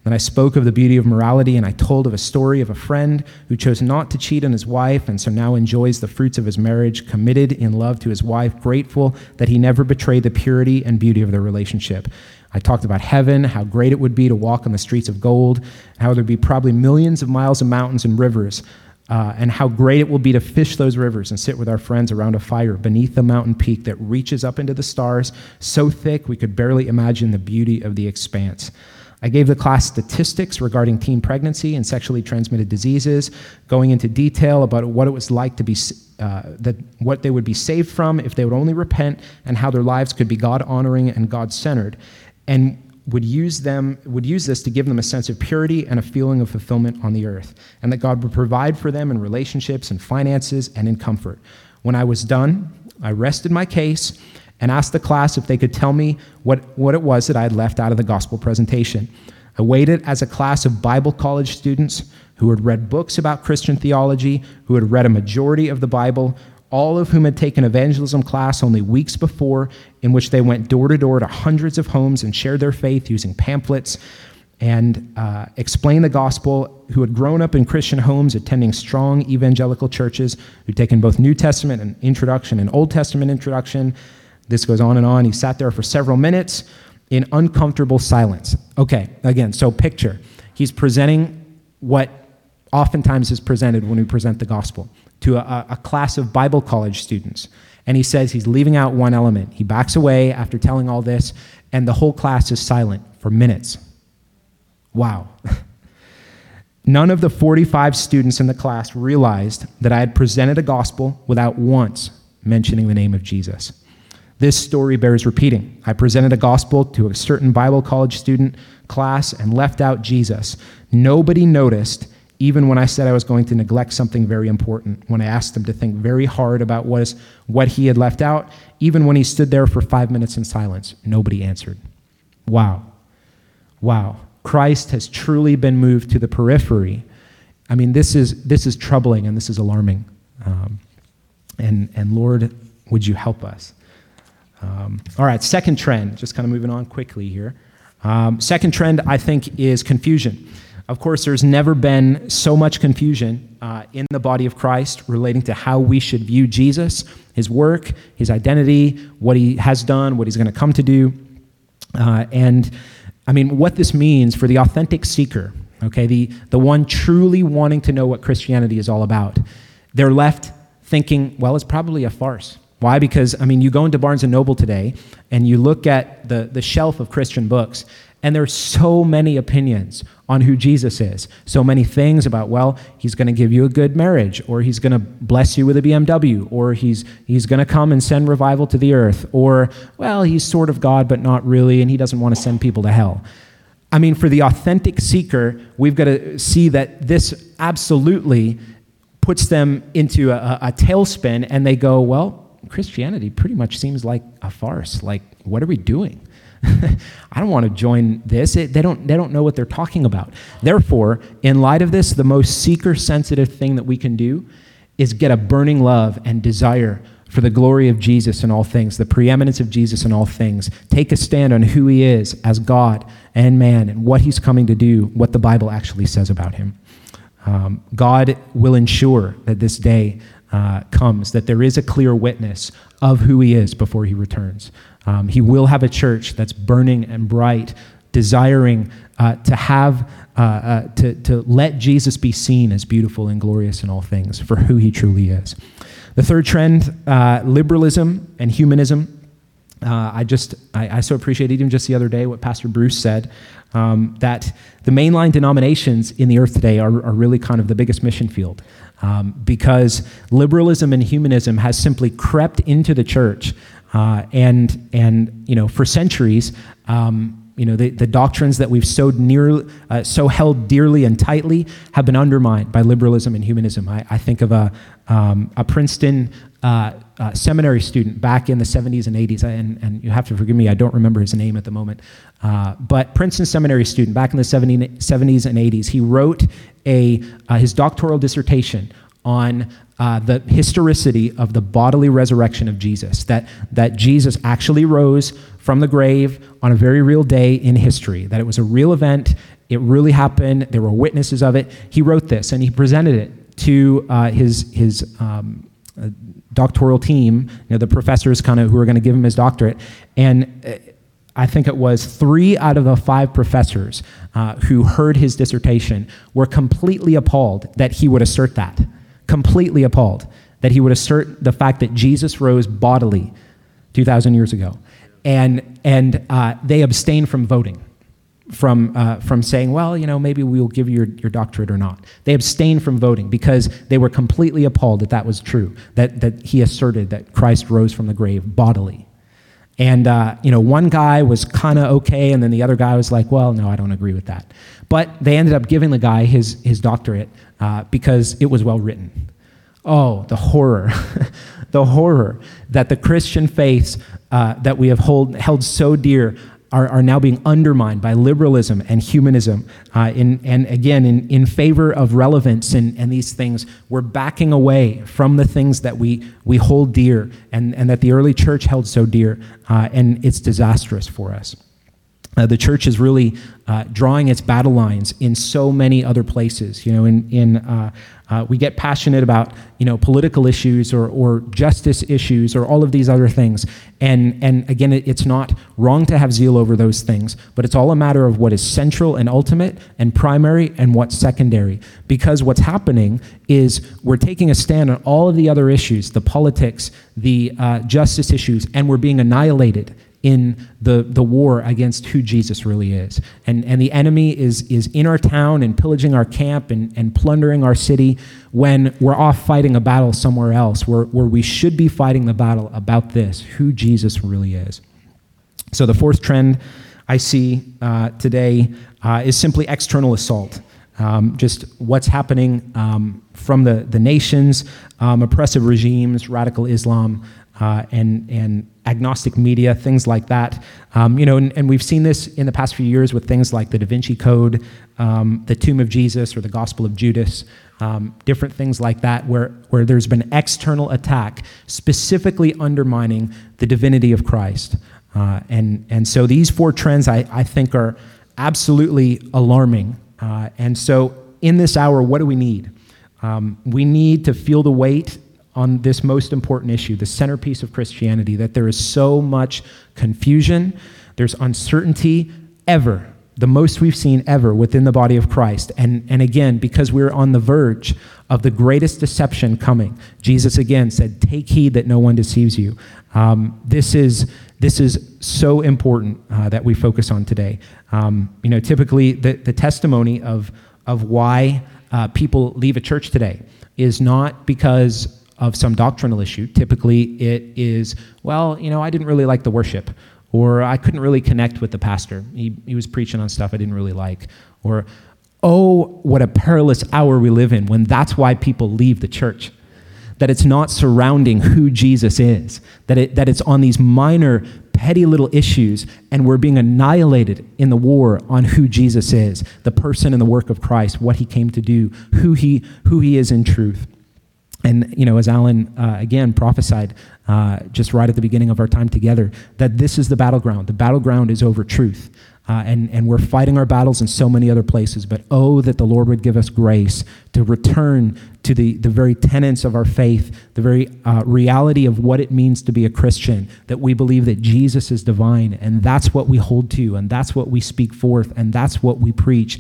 Then I spoke of the beauty of morality, and I told of a story of a friend who chose not to cheat on his wife and so now enjoys the fruits of his marriage, committed in love to his wife, grateful that he never betrayed the purity and beauty of their relationship. I talked about heaven, how great it would be to walk on the streets of gold, how there'd be probably millions of miles of mountains and rivers, uh, and how great it will be to fish those rivers and sit with our friends around a fire beneath a mountain peak that reaches up into the stars, so thick we could barely imagine the beauty of the expanse. I gave the class statistics regarding teen pregnancy and sexually transmitted diseases, going into detail about what it was like to be, uh, that what they would be saved from if they would only repent, and how their lives could be God-honoring and God-centered, and would use them, would use this to give them a sense of purity and a feeling of fulfillment on the earth, and that God would provide for them in relationships and finances and in comfort. When I was done, I rested my case and asked the class if they could tell me what, what it was that I had left out of the gospel presentation. I waited as a class of Bible college students who had read books about Christian theology, who had read a majority of the Bible, all of whom had taken evangelism class only weeks before, in which they went door to door to hundreds of homes and shared their faith using pamphlets and uh, explained the gospel, who had grown up in Christian homes attending strong evangelical churches, who'd taken both New Testament and introduction and Old Testament introduction. This goes on and on. He sat there for several minutes in uncomfortable silence. Okay, again, so picture. He's presenting what oftentimes is presented when we present the gospel to a, a class of Bible college students. And he says he's leaving out one element. He backs away after telling all this, and the whole class is silent for minutes. Wow. None of the forty-five students in the class realized that I had presented a gospel without once mentioning the name of Jesus. This story bears repeating. I presented a gospel to a certain Bible college student class and left out Jesus. Nobody noticed, even when I said I was going to neglect something very important, when I asked them to think very hard about what, is, what he had left out, even when he stood there for five minutes in silence, nobody answered. Wow. Wow. Christ has truly been moved to the periphery. I mean, this is this is troubling and this is alarming. Um, and, and Lord, would you help us? Um, all right, second trend, just kind of moving on quickly here. Um, second trend, I think, is confusion. Of course, there's never been so much confusion uh, in the body of Christ relating to how we should view Jesus, his work, his identity, what he has done, what he's going to come to do. Uh, and, I mean, what this means for the authentic seeker, okay, the, the one truly wanting to know what Christianity is all about, they're left thinking, well, it's probably a farce. Why? Because, I mean, you go into Barnes and Noble today and you look at the, the shelf of Christian books, and there's so many opinions on who Jesus is. So many things about, well, he's going to give you a good marriage, or he's going to bless you with a B M W, or he's he's going to come and send revival to the earth, or, well, he's sort of God, but not really, and he doesn't want to send people to hell. I mean, for the authentic seeker, we've got to see that this absolutely puts them into a, a tailspin, and they go, well, Christianity pretty much seems like a farce. Like, what are we doing? I don't want to join this. It, they don't they don't know what they're talking about. Therefore, in light of this, the most seeker-sensitive thing that we can do is get a burning love and desire for the glory of Jesus in all things, the preeminence of Jesus in all things. Take a stand on who he is as God and man and what he's coming to do, what the Bible actually says about him. Um, God will ensure that this day Uh, comes, that there is a clear witness of who he is before he returns. Um, he will have a church that's burning and bright, desiring uh, to have, uh, uh, to, to let Jesus be seen as beautiful and glorious in all things for who he truly is. The third trend, uh, liberalism and humanism. Uh, I just, I, I so appreciate even just the other day what Pastor Bruce said, um, that the mainline denominations in the earth today are, are really kind of the biggest mission field. Um, because liberalism and humanism has simply crept into the church, uh, and and you know for centuries, um, you know the, the doctrines that we've so near, uh, so held dearly and tightly have been undermined by liberalism and humanism. I, I think of a um, a Princeton uh, uh, seminary student back in the seventies and eighties, and and you have to forgive me, I don't remember his name at the moment, uh, but Princeton seminary student back in the seventies and eighties, he wrote a uh, his doctoral dissertation on uh, the historicity of the bodily resurrection of Jesus, that, that Jesus actually rose from the grave on a very real day in history, that it was a real event, it really happened, there were witnesses of it. He wrote this and he presented it to uh, his, his um, uh, doctoral team, you know, the professors kind of who were going to give him his doctorate, and uh, I think it was three out of the five professors uh, who heard his dissertation were completely appalled that he would assert that. Completely appalled that he would assert the fact that Jesus rose bodily two thousand years ago. And and uh, they abstained from voting, from uh, from saying, well, you know, maybe we'll give you your, your doctorate or not. They abstained from voting because they were completely appalled that that was true, that, that he asserted that Christ rose from the grave bodily. And, uh, you know, one guy was kind of okay, and then the other guy was like, well, no, I don't agree with that. But they ended up giving the guy his, his doctorate uh, because it was well written. Oh, the horror, the horror that the Christian faiths uh, that we have hold, held so dear are, are now being undermined by liberalism and humanism. Uh, in, and again, in, in favor of relevance and, and these things, we're backing away from the things that we, we hold dear and, and that the early church held so dear, uh, and it's disastrous for us. Uh, the church is really uh, drawing its battle lines in so many other places. You know, in in uh, uh, we get passionate about you know political issues or or justice issues or all of these other things. And and again, it, it's not wrong to have zeal over those things, but it's all a matter of what is central and ultimate and primary and what's secondary. Because what's happening is we're taking a stand on all of the other issues, the politics, the uh, justice issues, and we're being annihilated in the, the war against who Jesus really is. And and the enemy is is in our town and pillaging our camp and, and plundering our city when we're off fighting a battle somewhere else where, where we should be fighting the battle about this, who Jesus really is. So the fourth trend I see uh, today uh, is simply external assault. Um, just what's happening um, from the, the nations, um, oppressive regimes, radical Islam, uh, and and agnostic media, things like that. Um, you know, and, and we've seen this in the past few years with things like the Da Vinci Code, um, the Tomb of Jesus, or the Gospel of Judas, um, different things like that, where where there's been external attack specifically undermining the divinity of Christ. Uh, and and so these four trends I, I think are absolutely alarming. Uh, and so in this hour, what do we need? Um, we need to feel the weight on this most important issue, the centerpiece of Christianity, that there is so much confusion, there's uncertainty ever, the most we've seen ever within the body of Christ. And, and again, because we're on the verge of the greatest deception coming, Jesus again said, take heed that no one deceives you. Um, this is this is so important uh, that we focus on today. Um, you know, typically the, the testimony of, of why uh, people leave a church today is not because of some doctrinal issue. Typically it is, well, you know, I didn't really like the worship, or I couldn't really connect with the pastor. He, he was preaching on stuff I didn't really like, or, oh, what a perilous hour we live in when that's why people leave the church. That it's not surrounding who Jesus is, that it that it's on these minor, petty little issues, and we're being annihilated in the war on who Jesus is, the person and the work of Christ, what he came to do, who he who he is in truth. And, you know, as Alan, uh, again, prophesied uh, just right at the beginning of our time together, that this is the battleground. The battleground is over truth. Uh, and, and we're fighting our battles in so many other places. But oh, that the Lord would give us grace to return to the, the very tenets of our faith, the very uh, reality of what it means to be a Christian, that we believe that Jesus is divine, and that's what we hold to, and that's what we speak forth, and that's what we preach.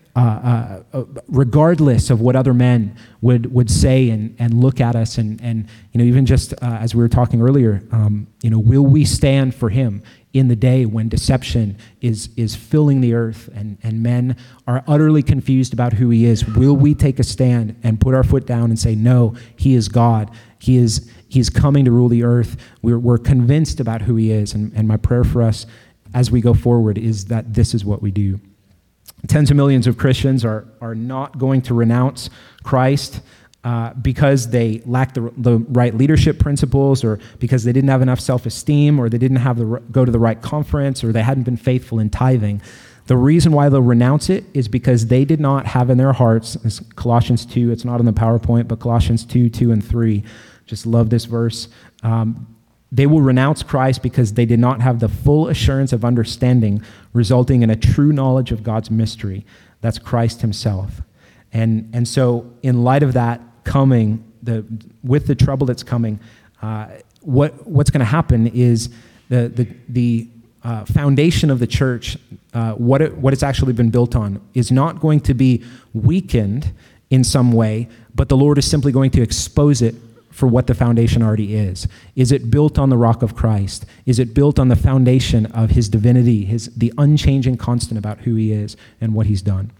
Uh, uh, regardless of what other men would would say and, and look at us, and, and you know, even just uh, as we were talking earlier, um, you know, will we stand for him in the day when deception is is filling the earth and, and men are utterly confused about who he is? Will we take a stand and put our foot down and say, no, he is God. He is he's coming to rule the earth. We're, we're convinced about who he is. And, and my prayer for us as we go forward is that this is what we do. Tens of millions of Christians are, are not going to renounce Christ uh, because they lack the, the right leadership principles, or because they didn't have enough self-esteem, or they didn't have the go to the right conference, or they hadn't been faithful in tithing. The reason why they'll renounce it is because they did not have in their hearts, as Colossians two, it's not on the PowerPoint, but Colossians two, two and three, just love this verse. Um, they will renounce Christ because they did not have the full assurance of understanding, resulting in a true knowledge of God's mystery. That's Christ himself. And, and so in light of that coming, the, with the trouble that's coming, uh, what, what's going to happen is the, the, the uh, foundation of the church, uh, what, it, what it's actually been built on, is not going to be weakened in some way, but the Lord is simply going to expose it for what the foundation already is. Is it built on the rock of Christ? Is it built on the foundation of his divinity, his the unchanging constant about who he is and what he's done?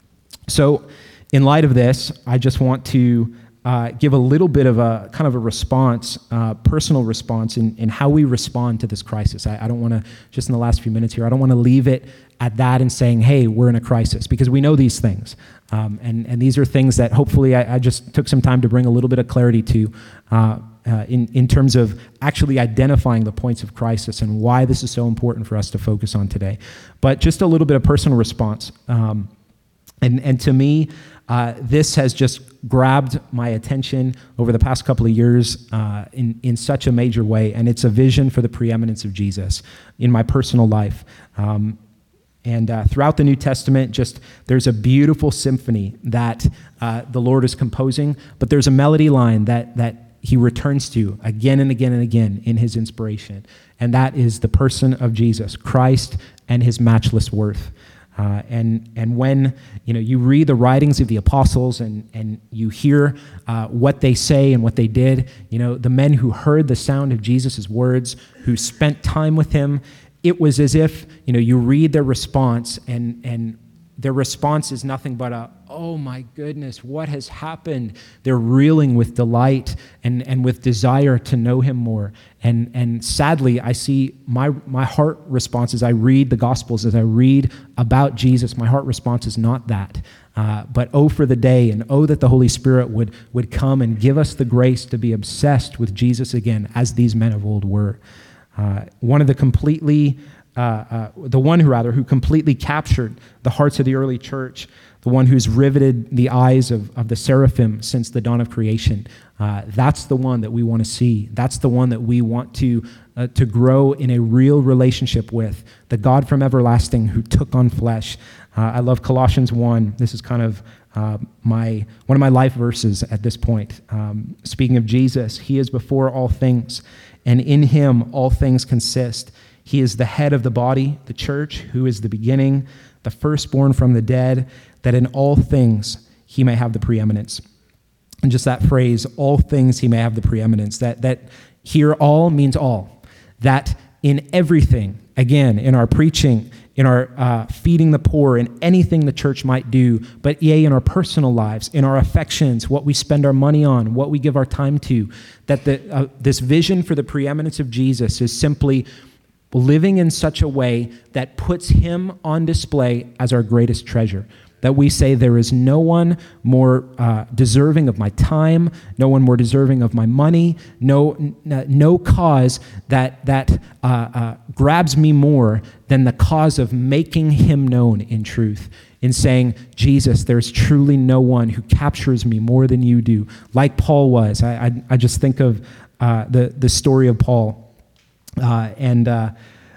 So in light of this, I just want to uh, give a little bit of a kind of a response, uh, personal response in, in how we respond to this crisis. I, I don't want to, just in the last few minutes here, I don't want to leave it at that and saying, hey, we're in a crisis, because we know these things. Um, and, and these are things that hopefully I, I just took some time to bring a little bit of clarity to uh, uh, in, in terms of actually identifying the points of crisis and why this is so important for us to focus on today. But just a little bit of personal response. Um, and, and to me, uh, this has just grabbed my attention over the past couple of years uh, in, in such a major way, and it's a vision for the preeminence of Jesus in my personal life. Um, And uh, throughout the New Testament, just there's a beautiful symphony that uh, the Lord is composing, but there's a melody line that that he returns to again and again and again in his inspiration, and that is the person of Jesus Christ and his matchless worth. Uh, and and when you know you read the writings of the apostles and and you hear uh, what they say and what they did, you know the men who heard the sound of Jesus' words, who spent time with him. It was as if, you know, you read their response and and their response is nothing but a, oh my goodness, what has happened? They're reeling with delight and, and with desire to know him more. And and sadly, I see my my heart response as I read the Gospels, as I read about Jesus, my heart response is not that. Uh, but oh for the day, and oh that the Holy Spirit would would come and give us the grace to be obsessed with Jesus again, as these men of old were. Uh, one of the completely, uh, uh, the one who rather, who completely captured the hearts of the early church, the one who's riveted the eyes of, of the seraphim since the dawn of creation. Uh, that's the one that we want to see. That's the one that we want to uh, to grow in a real relationship with, the God from everlasting who took on flesh. Uh, I love Colossians one. This is kind of uh, my one of my life verses at this point. Um, speaking of Jesus, he is before all things, and in him all things consist. He is the head of the body, the church, who is the beginning, the firstborn from the dead, that in all things he may have the preeminence. And just that phrase, all things he may have the preeminence, that, that here all means all. That in everything, again, in our preaching, in our uh, feeding the poor, in anything the church might do, but yea, in our personal lives, in our affections, what we spend our money on, what we give our time to, that the, uh, this vision for the preeminence of Jesus is simply living in such a way that puts him on display as our greatest treasure. That we say there is no one more uh, deserving of my time, no one more deserving of my money, no n- no cause that that uh, uh, grabs me more than the cause of making him known in truth, in saying, Jesus, there's truly no one who captures me more than you do, like Paul was. I I, I just think of uh, the, the story of Paul, uh, and uh,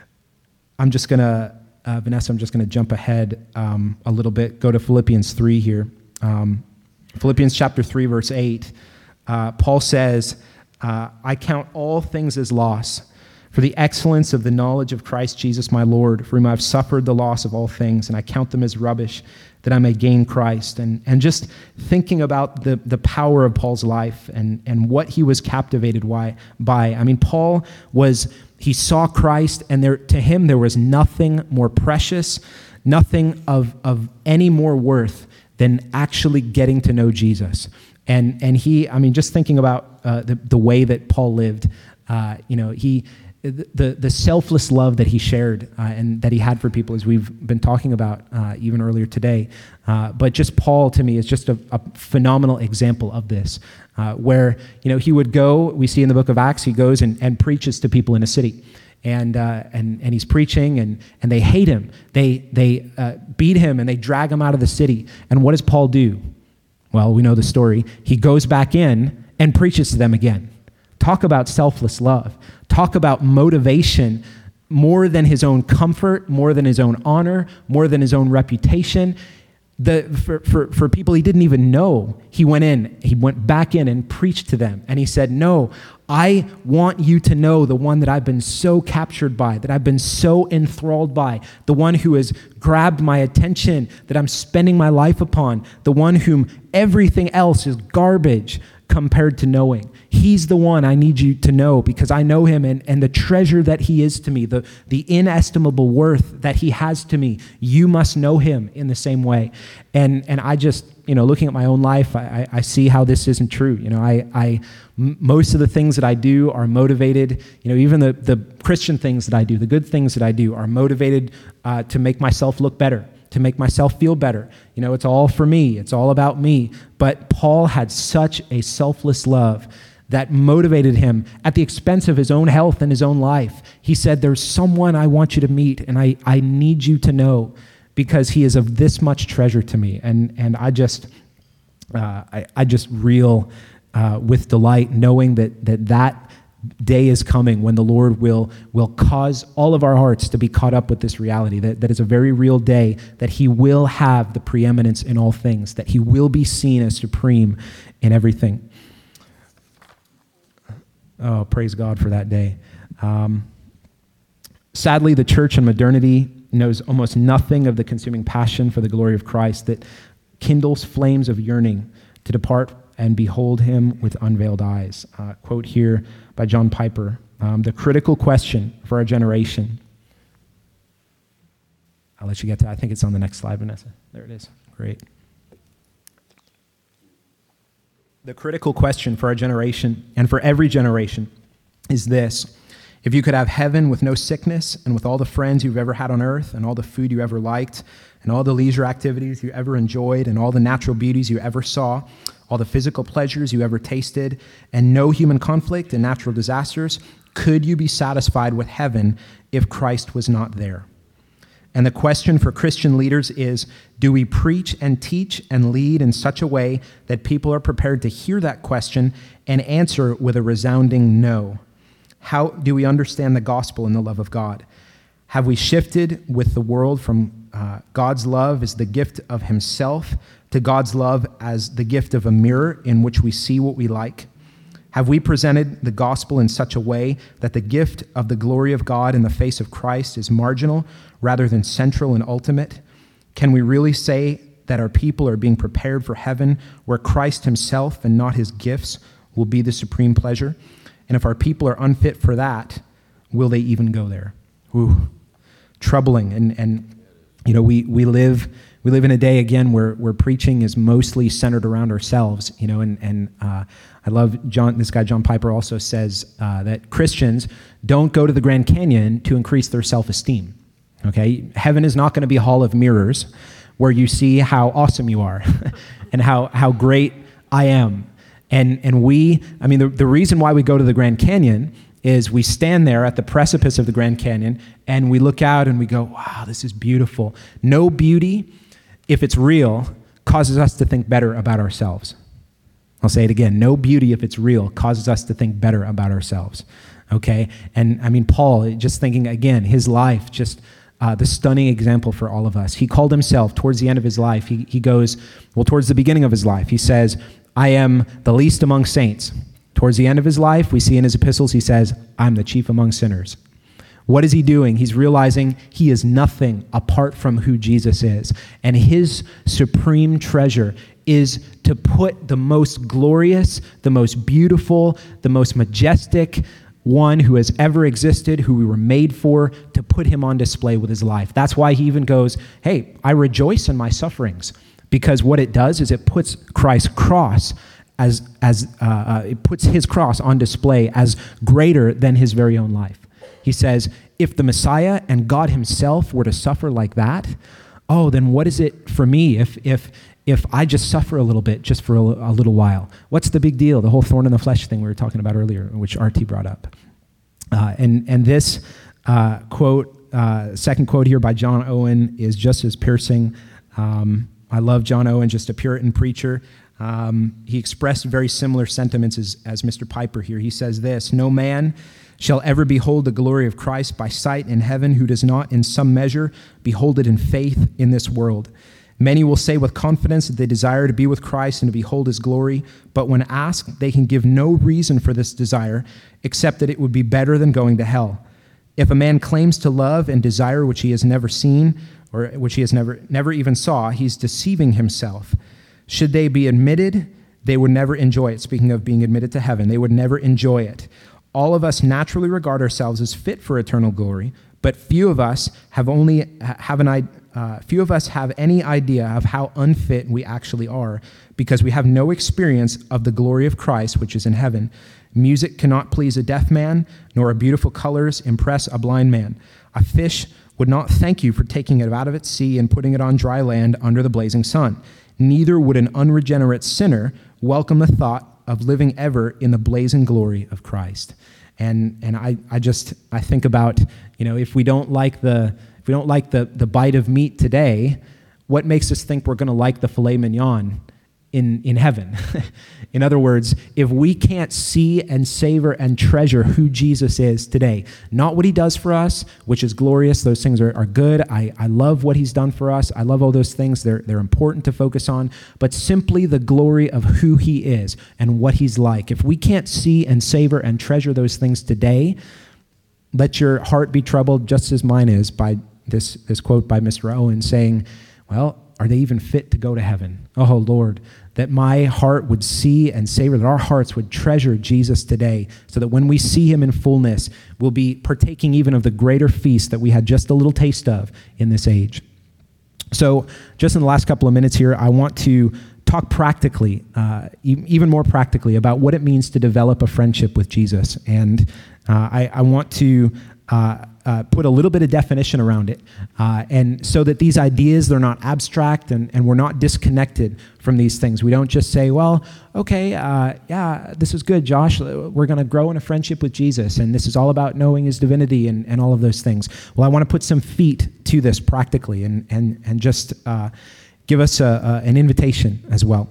I'm just going to, Uh, Vanessa, I'm just going to jump ahead um, a little bit. Go to Philippians three here. Um, Philippians chapter three, verse eight. Uh, Paul says, uh, I count all things as loss for the excellence of the knowledge of Christ Jesus my Lord, for whom I've suffered the loss of all things, and I count them as rubbish, that I may gain Christ. And and just thinking about the, the power of Paul's life and, and what he was captivated by, by. I mean, Paul was... He saw Christ, and there, to him there was nothing more precious, nothing of, of any more worth than actually getting to know Jesus. And and he, I mean, just thinking about uh, the, the way that Paul lived, uh, you know, he the the selfless love that he shared uh, and that he had for people, as we've been talking about uh, even earlier today. Uh, but just Paul, to me, is just a, a phenomenal example of this, uh, where, you know, he would go, we see in the book of Acts, he goes and, and preaches to people in a city. And, uh, and, and he's preaching, and, and they hate him. They, they uh, beat him, and they drag him out of the city. And what does Paul do? Well, we know the story. He goes back in and preaches to them again. Talk about selfless love. Talk about motivation more than his own comfort, more than his own honor, more than his own reputation. The, for, for, for people he didn't even know, he went in, he went back in and preached to them. And he said, no, I want you to know the one that I've been so captured by, that I've been so enthralled by, the one who has grabbed my attention, that I'm spending my life upon, the one whom everything else is garbage compared to knowing. He's the one I need you to know, because I know him, and, and the treasure that he is to me, the, the inestimable worth that he has to me. You must know him in the same way. And and I just, you know, looking at my own life, I, I see how this isn't true. You know, I, I m- most of the things that I do are motivated, you know, even the, the Christian things that I do, the good things that I do are motivated uh, to make myself look better, to make myself feel better. You know, it's all for me. It's all about me. But Paul had such a selfless love that motivated him at the expense of his own health and his own life. He said, there's someone I want you to meet, and I, I need you to know, because he is of this much treasure to me. And and I just uh, I, I just reel uh, with delight, knowing that that that day is coming when the Lord will will cause all of our hearts to be caught up with this reality, that, that is a very real day, that he will have the preeminence in all things, that he will be seen as supreme in everything. Oh, praise God for that day. Um, sadly, the church in modernity knows almost nothing of the consuming passion for the glory of Christ that kindles flames of yearning to depart and behold him with unveiled eyes. Uh, quote here by John Piper, um, the critical question for our generation. I'll let you get to it. I think it's on the next slide, Vanessa. There it is. Great. The critical question for our generation and for every generation is this: if you could have heaven with no sickness, and with all the friends you've ever had on earth, and all the food you ever liked, and all the leisure activities you ever enjoyed, and all the natural beauties you ever saw, all the physical pleasures you ever tasted, and no human conflict and natural disasters, could you be satisfied with heaven if Christ was not there? And the question for Christian leaders is, do we preach and teach and lead in such a way that people are prepared to hear that question and answer with a resounding no? How do we understand the gospel and the love of God? Have we shifted with the world from uh, God's love as the gift of himself to God's love as the gift of a mirror in which we see what we like? Have we presented the gospel in such a way that the gift of the glory of God in the face of Christ is marginal rather than central and ultimate? Can we really say that our people are being prepared for heaven, where Christ himself and not his gifts will be the supreme pleasure? And if our people are unfit for that, will they even go there? Ooh, troubling. And and you know, we we live we live in a day again where where preaching is mostly centered around ourselves. You know, and and uh, I love John. This guy John Piper also says uh, that Christians don't go to the Grand Canyon to increase their self-esteem. Okay, heaven is not going to be a hall of mirrors where you see how awesome you are and how how great I am. And and we, I mean, the, the reason why we go to the Grand Canyon is we stand there at the precipice of the Grand Canyon and we look out and we go, wow, this is beautiful. No beauty, if it's real, causes us to think better about ourselves. I'll say it again. No beauty, if it's real, causes us to think better about ourselves. Okay? And I mean, Paul, just thinking again, his life, just uh, the stunning example for all of us. He called himself, towards the end of his life, he, he goes, well, towards the beginning of his life, he says, I am the least among saints. Towards the end of his life, we see in his epistles, he says, I'm the chief among sinners. What is he doing? He's realizing he is nothing apart from who Jesus is. And his supreme treasure is to put the most glorious, the most beautiful, the most majestic one who has ever existed, who we were made for, to put him on display with his life. That's why he even goes, hey, I rejoice in my sufferings. Because what it does is it puts Christ's cross as as uh, uh, it puts his cross on display as greater than his very own life. He says, if the Messiah and God himself were to suffer like that, oh, then what is it for me if if if I just suffer a little bit, just for a, a little while? What's the big deal? The whole thorn in the flesh thing we were talking about earlier, which R T brought up. Uh, and and this uh, quote, uh, second quote here by John Owen is just as piercing. Um, I love John Owen, just a Puritan preacher. Um, he expressed very similar sentiments as, as Mister Piper here. He says this: "No man shall ever behold the glory of Christ by sight in heaven who does not in some measure behold it in faith in this world. Many will say with confidence that they desire to be with Christ and to behold his glory, but when asked, they can give no reason for this desire except that it would be better than going to hell. If a man claims to love and desire which he has never seen, or which he has never never even saw, he's deceiving himself. Should they be admitted, they would never enjoy it." Speaking of being admitted to heaven, they would never enjoy it. "All of us naturally regard ourselves as fit for eternal glory, but few of us have only have an uh, few of us have any idea of how unfit we actually are, because we have no experience of the glory of Christ which is in heaven. Music cannot please a deaf man, nor a beautiful colors impress a blind man. A fish would not thank you for taking it out of its sea and putting it on dry land under the blazing sun. Neither would an unregenerate sinner welcome the thought of living ever in the blazing glory of Christ." And and I, I just I think about, you know, if we don't like the if we don't like the the bite of meat today, what makes us think we're going to like the filet mignon in in heaven? In other words, if we can't see and savor and treasure who Jesus is today, not what he does for us, which is glorious, those things are, are good. I, I love what he's done for us. I love all those things. They're, they're important to focus on, but simply the glory of who he is and what he's like. If we can't see and savor and treasure those things today, let your heart be troubled just as mine is by this, this quote by Mister Owen saying, well, are they even fit to go to heaven? Oh, Lord, that my heart would see and savor, that our hearts would treasure Jesus today, so that when we see him in fullness, we'll be partaking even of the greater feast that we had just a little taste of in this age. So just in the last couple of minutes here, I want to talk practically, uh, e- even more practically, about what it means to develop a friendship with Jesus. And uh, I, I want to uh, uh, put a little bit of definition around it, uh, and so that these ideas, they're not abstract and, and we're not disconnected from these things. We don't just say, well, okay, uh, yeah, this is good, Josh. We're going to grow in a friendship with Jesus, and this is all about knowing his divinity and, and all of those things. Well, I want to put some feet to this practically and and and just uh, give us a, a, an invitation as well.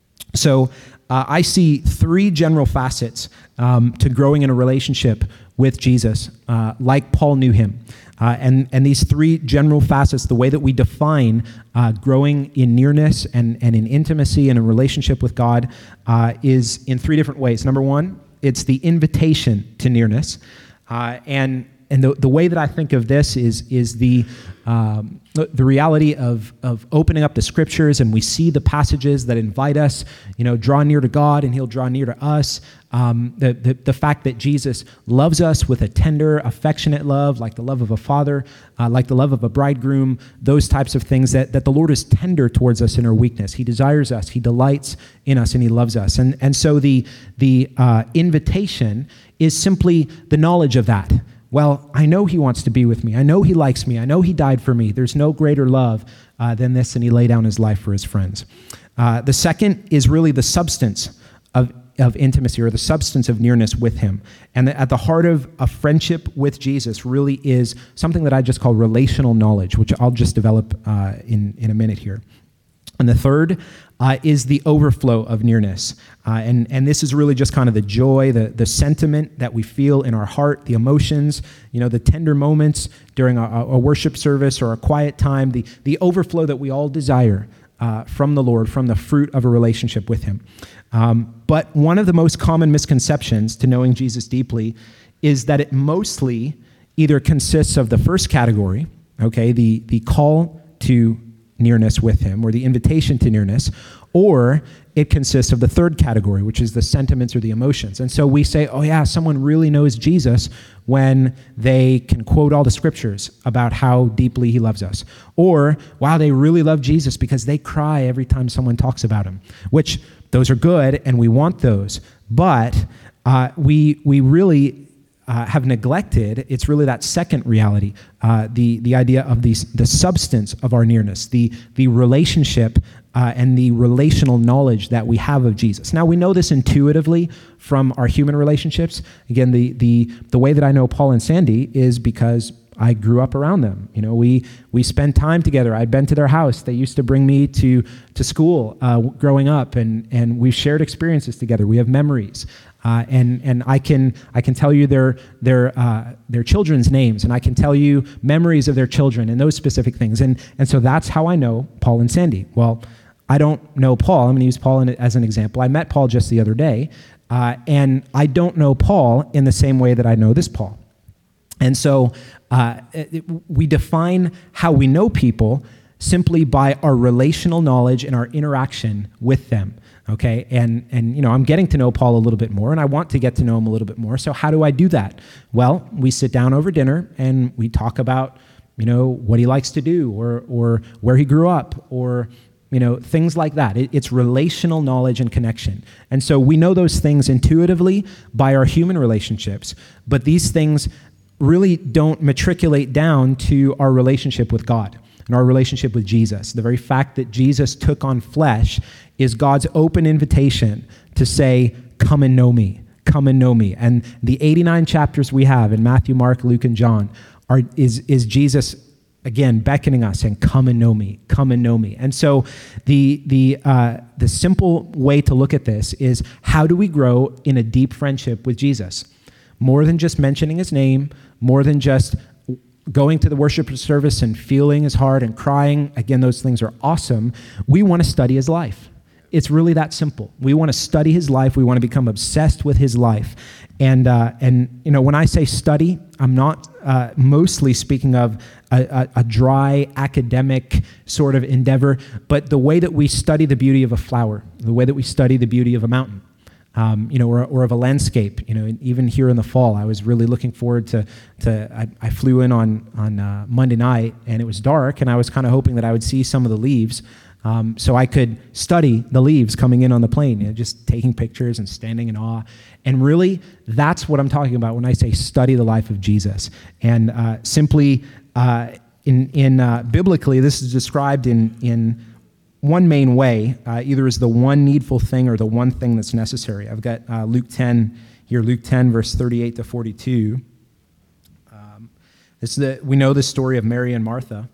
So uh, I see three general facets um, to growing in a relationship with Jesus, uh, like Paul knew him. Uh, and, and these three general facets, the way that we define uh, growing in nearness and, and in intimacy and a relationship with God uh, is in three different ways. Number one, it's the invitation to nearness. Uh, and and the, the way that I think of this is, is the um, the reality of, of opening up the scriptures, and we see the passages that invite us, you know, draw near to God and he'll draw near to us. Um, the, the, the fact that Jesus loves us with a tender, affectionate love, like the love of a father, uh, like the love of a bridegroom, those types of things, that, that the Lord is tender towards us in our weakness. He desires us, he delights in us, and he loves us. And, and so the, the uh, invitation is simply the knowledge of that. Well, I know he wants to be with me. I know he likes me. I know he died for me. There's no greater love uh, than this, and he laid down his life for his friends. Uh, the second is really the substance of, of intimacy, or the substance of nearness with him. And the, at the heart of a friendship with Jesus really is something that I just call relational knowledge, which I'll just develop uh, in, in a minute here. And the third uh, is the overflow of nearness. Uh, and, and this is really just kind of the joy, the, the sentiment that we feel in our heart, the emotions, you know, the tender moments during a, a worship service or a quiet time, the, the overflow that we all desire uh, from the Lord, from the fruit of a relationship with him. Um, but one of the most common misconceptions to knowing Jesus deeply is that it mostly either consists of the first category, okay, the, the call to nearness with him, or the invitation to nearness, or it consists of the third category, which is the sentiments or the emotions. And so we say, oh yeah, someone really knows Jesus when they can quote all the scriptures about how deeply he loves us. Or, wow, they really love Jesus because they cry every time someone talks about him, which those are good and we want those. But uh, we we really uh, have neglected, it's really that second reality, uh, the, the idea of the, the substance of our nearness, the, the relationship uh, and the relational knowledge that we have of Jesus. Now, we know this intuitively from our human relationships. Again, the, the, the way that I know Paul and Sandy is because I grew up around them. You know, we we spent time together. I'd been to their house. They used to bring me to to school uh, growing up, and and we've shared experiences together. We have memories, uh, and and I can I can tell you their their uh, their children's names, and I can tell you memories of their children and those specific things. And and so that's how I know Paul and Sandy. Well, I don't know Paul. I'm going to use Paul in, as an example. I met Paul just the other day, uh, and I don't know Paul in the same way that I know this Paul. And so uh, it, we define how we know people simply by our relational knowledge and our interaction with them, okay? And, and you know, I'm getting to know Paul a little bit more, and I want to get to know him a little bit more. So how do I do that? Well, we sit down over dinner, and we talk about, you know, what he likes to do, or or where he grew up, or you know, things like that. It, it's relational knowledge and connection. And so we know those things intuitively by our human relationships, but these things really don't matriculate down to our relationship with God and our relationship with Jesus. The very fact that Jesus took on flesh is God's open invitation to say, come and know me, come and know me. And the eighty-nine chapters we have in Matthew, Mark, Luke, and John are is, is Jesus, again, beckoning us and come and know me, come and know me. And so the, the, uh, the simple way to look at this is, how do we grow in a deep friendship with Jesus? More than just mentioning his name, more than just going to the worship service and feeling his heart and crying. Again, those things are awesome. We want to study his life. It's really that simple. We want to study his life. We want to become obsessed with his life. And, uh, and you know, when I say study, I'm not uh, mostly speaking of a, a, a dry academic sort of endeavor, but the way that we study the beauty of a flower, the way that we study the beauty of a mountain. Um, you know, or, or of a landscape. You know, even here in the fall, I was really looking forward to. to I, I flew in on on uh, Monday night, and it was dark, and I was kind of hoping that I would see some of the leaves, um, so I could study the leaves coming in on the plane. You know, just taking pictures and standing in awe. And really, that's what I'm talking about when I say study the life of Jesus. And uh, simply, uh, in in uh, biblically, this is described in in. one main way, uh, either as the one needful thing or the one thing that's necessary. I've got uh, Luke ten here, Luke ten, verse thirty-eight to forty-two. Um, this is the, we know the story of Mary and Martha.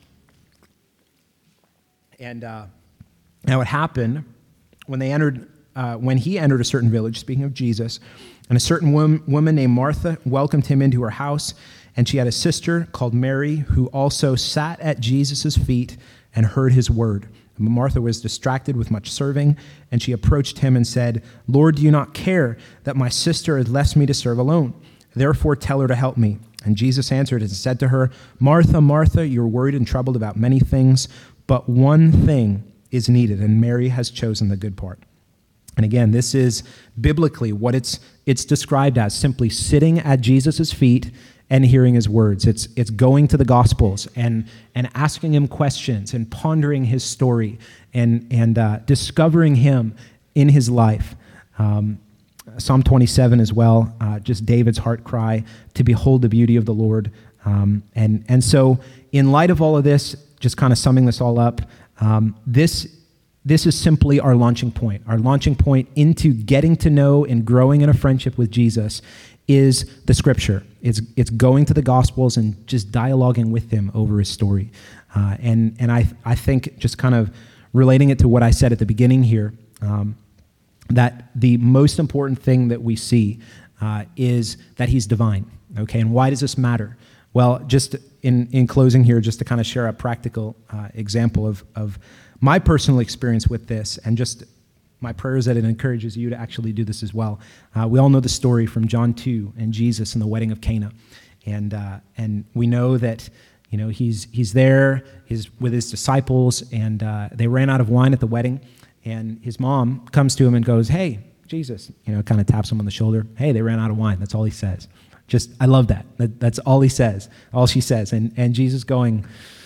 And uh, now it happened when they entered, uh, when he entered a certain village, speaking of Jesus, and a certain wom- woman named Martha welcomed him into her house, and she had a sister called Mary who also sat at Jesus' feet and heard his word. Martha was distracted with much serving, and she approached him and said, Lord, do you not care that my sister has left me to serve alone? Therefore tell her to help me. And Jesus answered and said to her, Martha, Martha, you're worried and troubled about many things, but one thing is needed, and Mary has chosen the good part. And again, this is biblically what it's it's described as, simply sitting at Jesus' feet and hearing his words. It's it's going to the Gospels and and asking him questions and pondering his story and and uh, discovering him in his life. Um, Psalm twenty-seven as well, uh, just David's heart cry to behold the beauty of the Lord. Um, and and so, in light of all of this, just kind of summing this all up, um, this this is simply our launching point. Our launching point into getting to know and growing in a friendship with Jesus is the Scripture. It's it's going to the Gospels and just dialoguing with him over his story. Uh, and and I I think just kind of relating it to what I said at the beginning here, um, that the most important thing that we see uh, is that he's divine. Okay, and why does this matter? Well, just in, in closing here, just to kind of share a practical uh, example of, of my personal experience with this, and just my prayer is that it encourages you to actually do this as well. Uh, we all know the story from John two and Jesus and the wedding of Cana. And uh, and we know that, you know, he's he's there he's with his disciples, and uh, they ran out of wine at the wedding. And his mom comes to him and goes, hey, Jesus, you know, kind of taps him on the shoulder. Hey, they ran out of wine. That's all he says. Just, I love that. that that's all he says, all she says. And and Jesus going,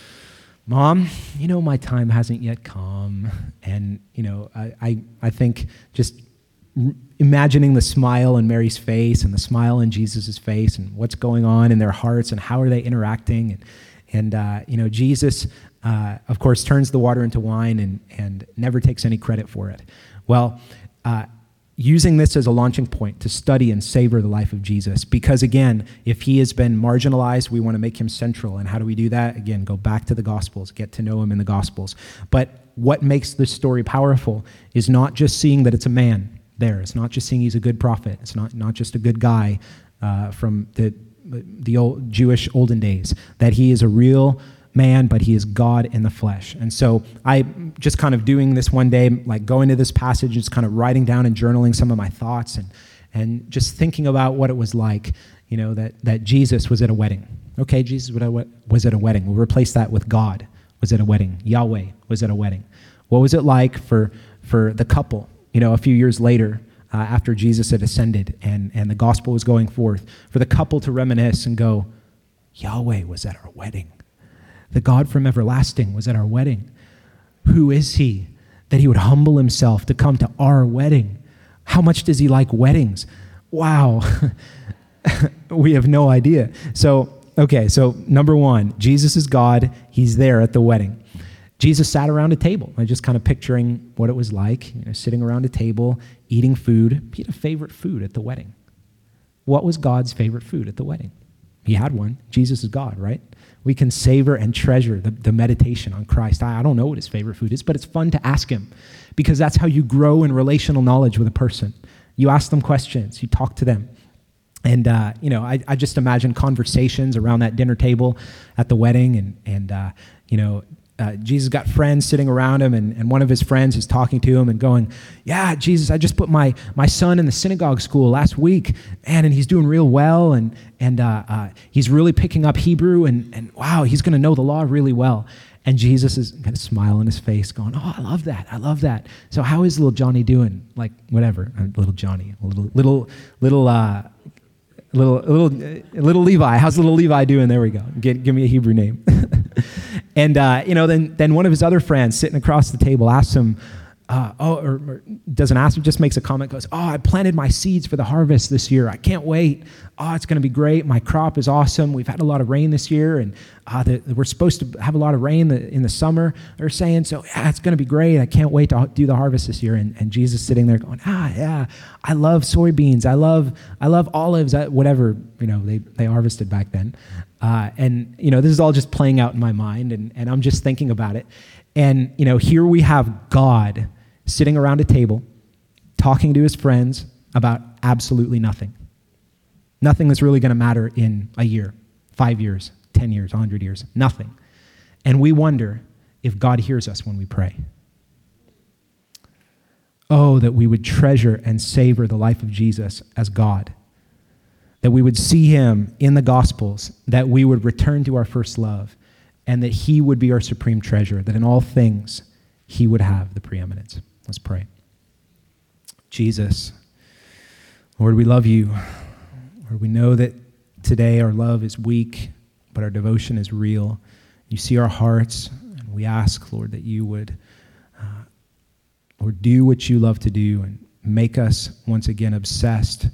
Mom, you know, my time hasn't yet come. And, you know, I, I, I think just r- imagining the smile on Mary's face and the smile on Jesus' face and what's going on in their hearts and how are they interacting. And, and uh, you know, Jesus, uh, of course, turns the water into wine and, and never takes any credit for it. Well, uh, using this as a launching point to study and savor the life of Jesus. Because again, if he has been marginalized, we want to make him central. And how do we do that? Again, go back to the Gospels, get to know him in the Gospels. But what makes this story powerful is not just seeing that it's a man there. It's not just seeing he's a good prophet. It's not, not just a good guy uh, from the, the old Jewish olden days, that he is a real man, but he is God in the flesh. And so I just kind of doing this one day, like going to this passage, just kind of writing down and journaling some of my thoughts and and just thinking about what it was like, you know, that that Jesus was at a wedding. Okay, Jesus was at a wedding. We'll replace that with God was at a wedding. Yahweh was at a wedding. What was it like for for the couple, you know, a few years later, uh, after Jesus had ascended and, and the gospel was going forth, for the couple to reminisce and go, Yahweh was at our wedding. The God from everlasting was at our wedding. Who is he that he would humble himself to come to our wedding? How much does he like weddings? Wow. We have no idea. So, okay, so number one, Jesus is God. He's there at the wedding. Jesus sat around a table. I'm just kind of picturing what it was like, you know, sitting around a table, eating food. He had a favorite food at the wedding. What was God's favorite food at the wedding? He had one. Jesus is God, right? We can savor and treasure the, the meditation on Christ. I, I don't know what his favorite food is, but it's fun to ask him because that's how you grow in relational knowledge with a person. You ask them questions. You talk to them. And, uh, you know, I, I just imagine conversations around that dinner table at the wedding and, and uh, you know, Uh, Jesus got friends sitting around him, and, and one of his friends is talking to him and going, yeah, Jesus, I just put my my son in the synagogue school last week, man, and he's doing real well, and and uh, uh, he's really picking up Hebrew, and, and wow, he's going to know the law really well. And Jesus is got a smile on his face going, oh, I love that, I love that. So how is little Johnny doing? Like, whatever, uh, little Johnny, little, little, little, uh, little, little, uh, little Levi, how's little Levi doing? There we go, Get, give me a Hebrew name. And, uh, you know, then then one of his other friends sitting across the table asks him, uh, oh, or, or doesn't ask him, just makes a comment, goes, oh, I planted my seeds for the harvest this year. I can't wait. Oh, it's going to be great. My crop is awesome. We've had a lot of rain this year, and uh, the, we're supposed to have a lot of rain the, in the summer, they're saying, so yeah, it's going to be great. I can't wait to do the harvest this year. And, and Jesus sitting there going, ah, yeah, I love soybeans. I love I love olives, whatever, you know, they, they harvested back then. Uh, and, you know, this is all just playing out in my mind, and, and I'm just thinking about it. And, you know, here we have God sitting around a table talking to his friends about absolutely nothing. Nothing that's really going to matter in a year, five years, ten years, a hundred years, nothing. And we wonder if God hears us when we pray. Oh, that we would treasure and savor the life of Jesus as God. That we would see him in the Gospels, that we would return to our first love, and that he would be our supreme treasure, that in all things he would have the preeminence. Let's pray. Jesus, Lord, we love you. Lord, we know that today our love is weak, but our devotion is real. You see our hearts, and we ask, Lord, that you would, uh, Lord, do what you love to do and make us once again obsessed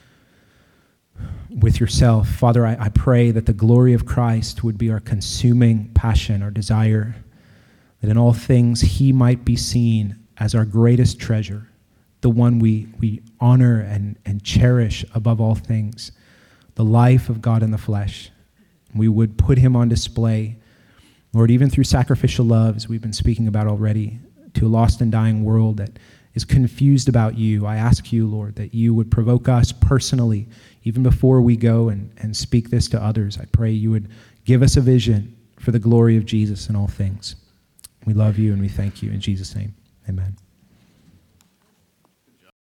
with yourself. Father, I, I pray that the glory of Christ would be our consuming passion, our desire, that in all things he might be seen as our greatest treasure, the one we, we honor and, and cherish above all things, the life of God in the flesh. We would put him on display, Lord, even through sacrificial love, as we've been speaking about already, to a lost and dying world that is confused about you. I ask you, Lord, that you would provoke us personally, even before we go and, and speak this to others. I pray you would give us a vision for the glory of Jesus in all things. We love you and we thank you. In Jesus' name, amen.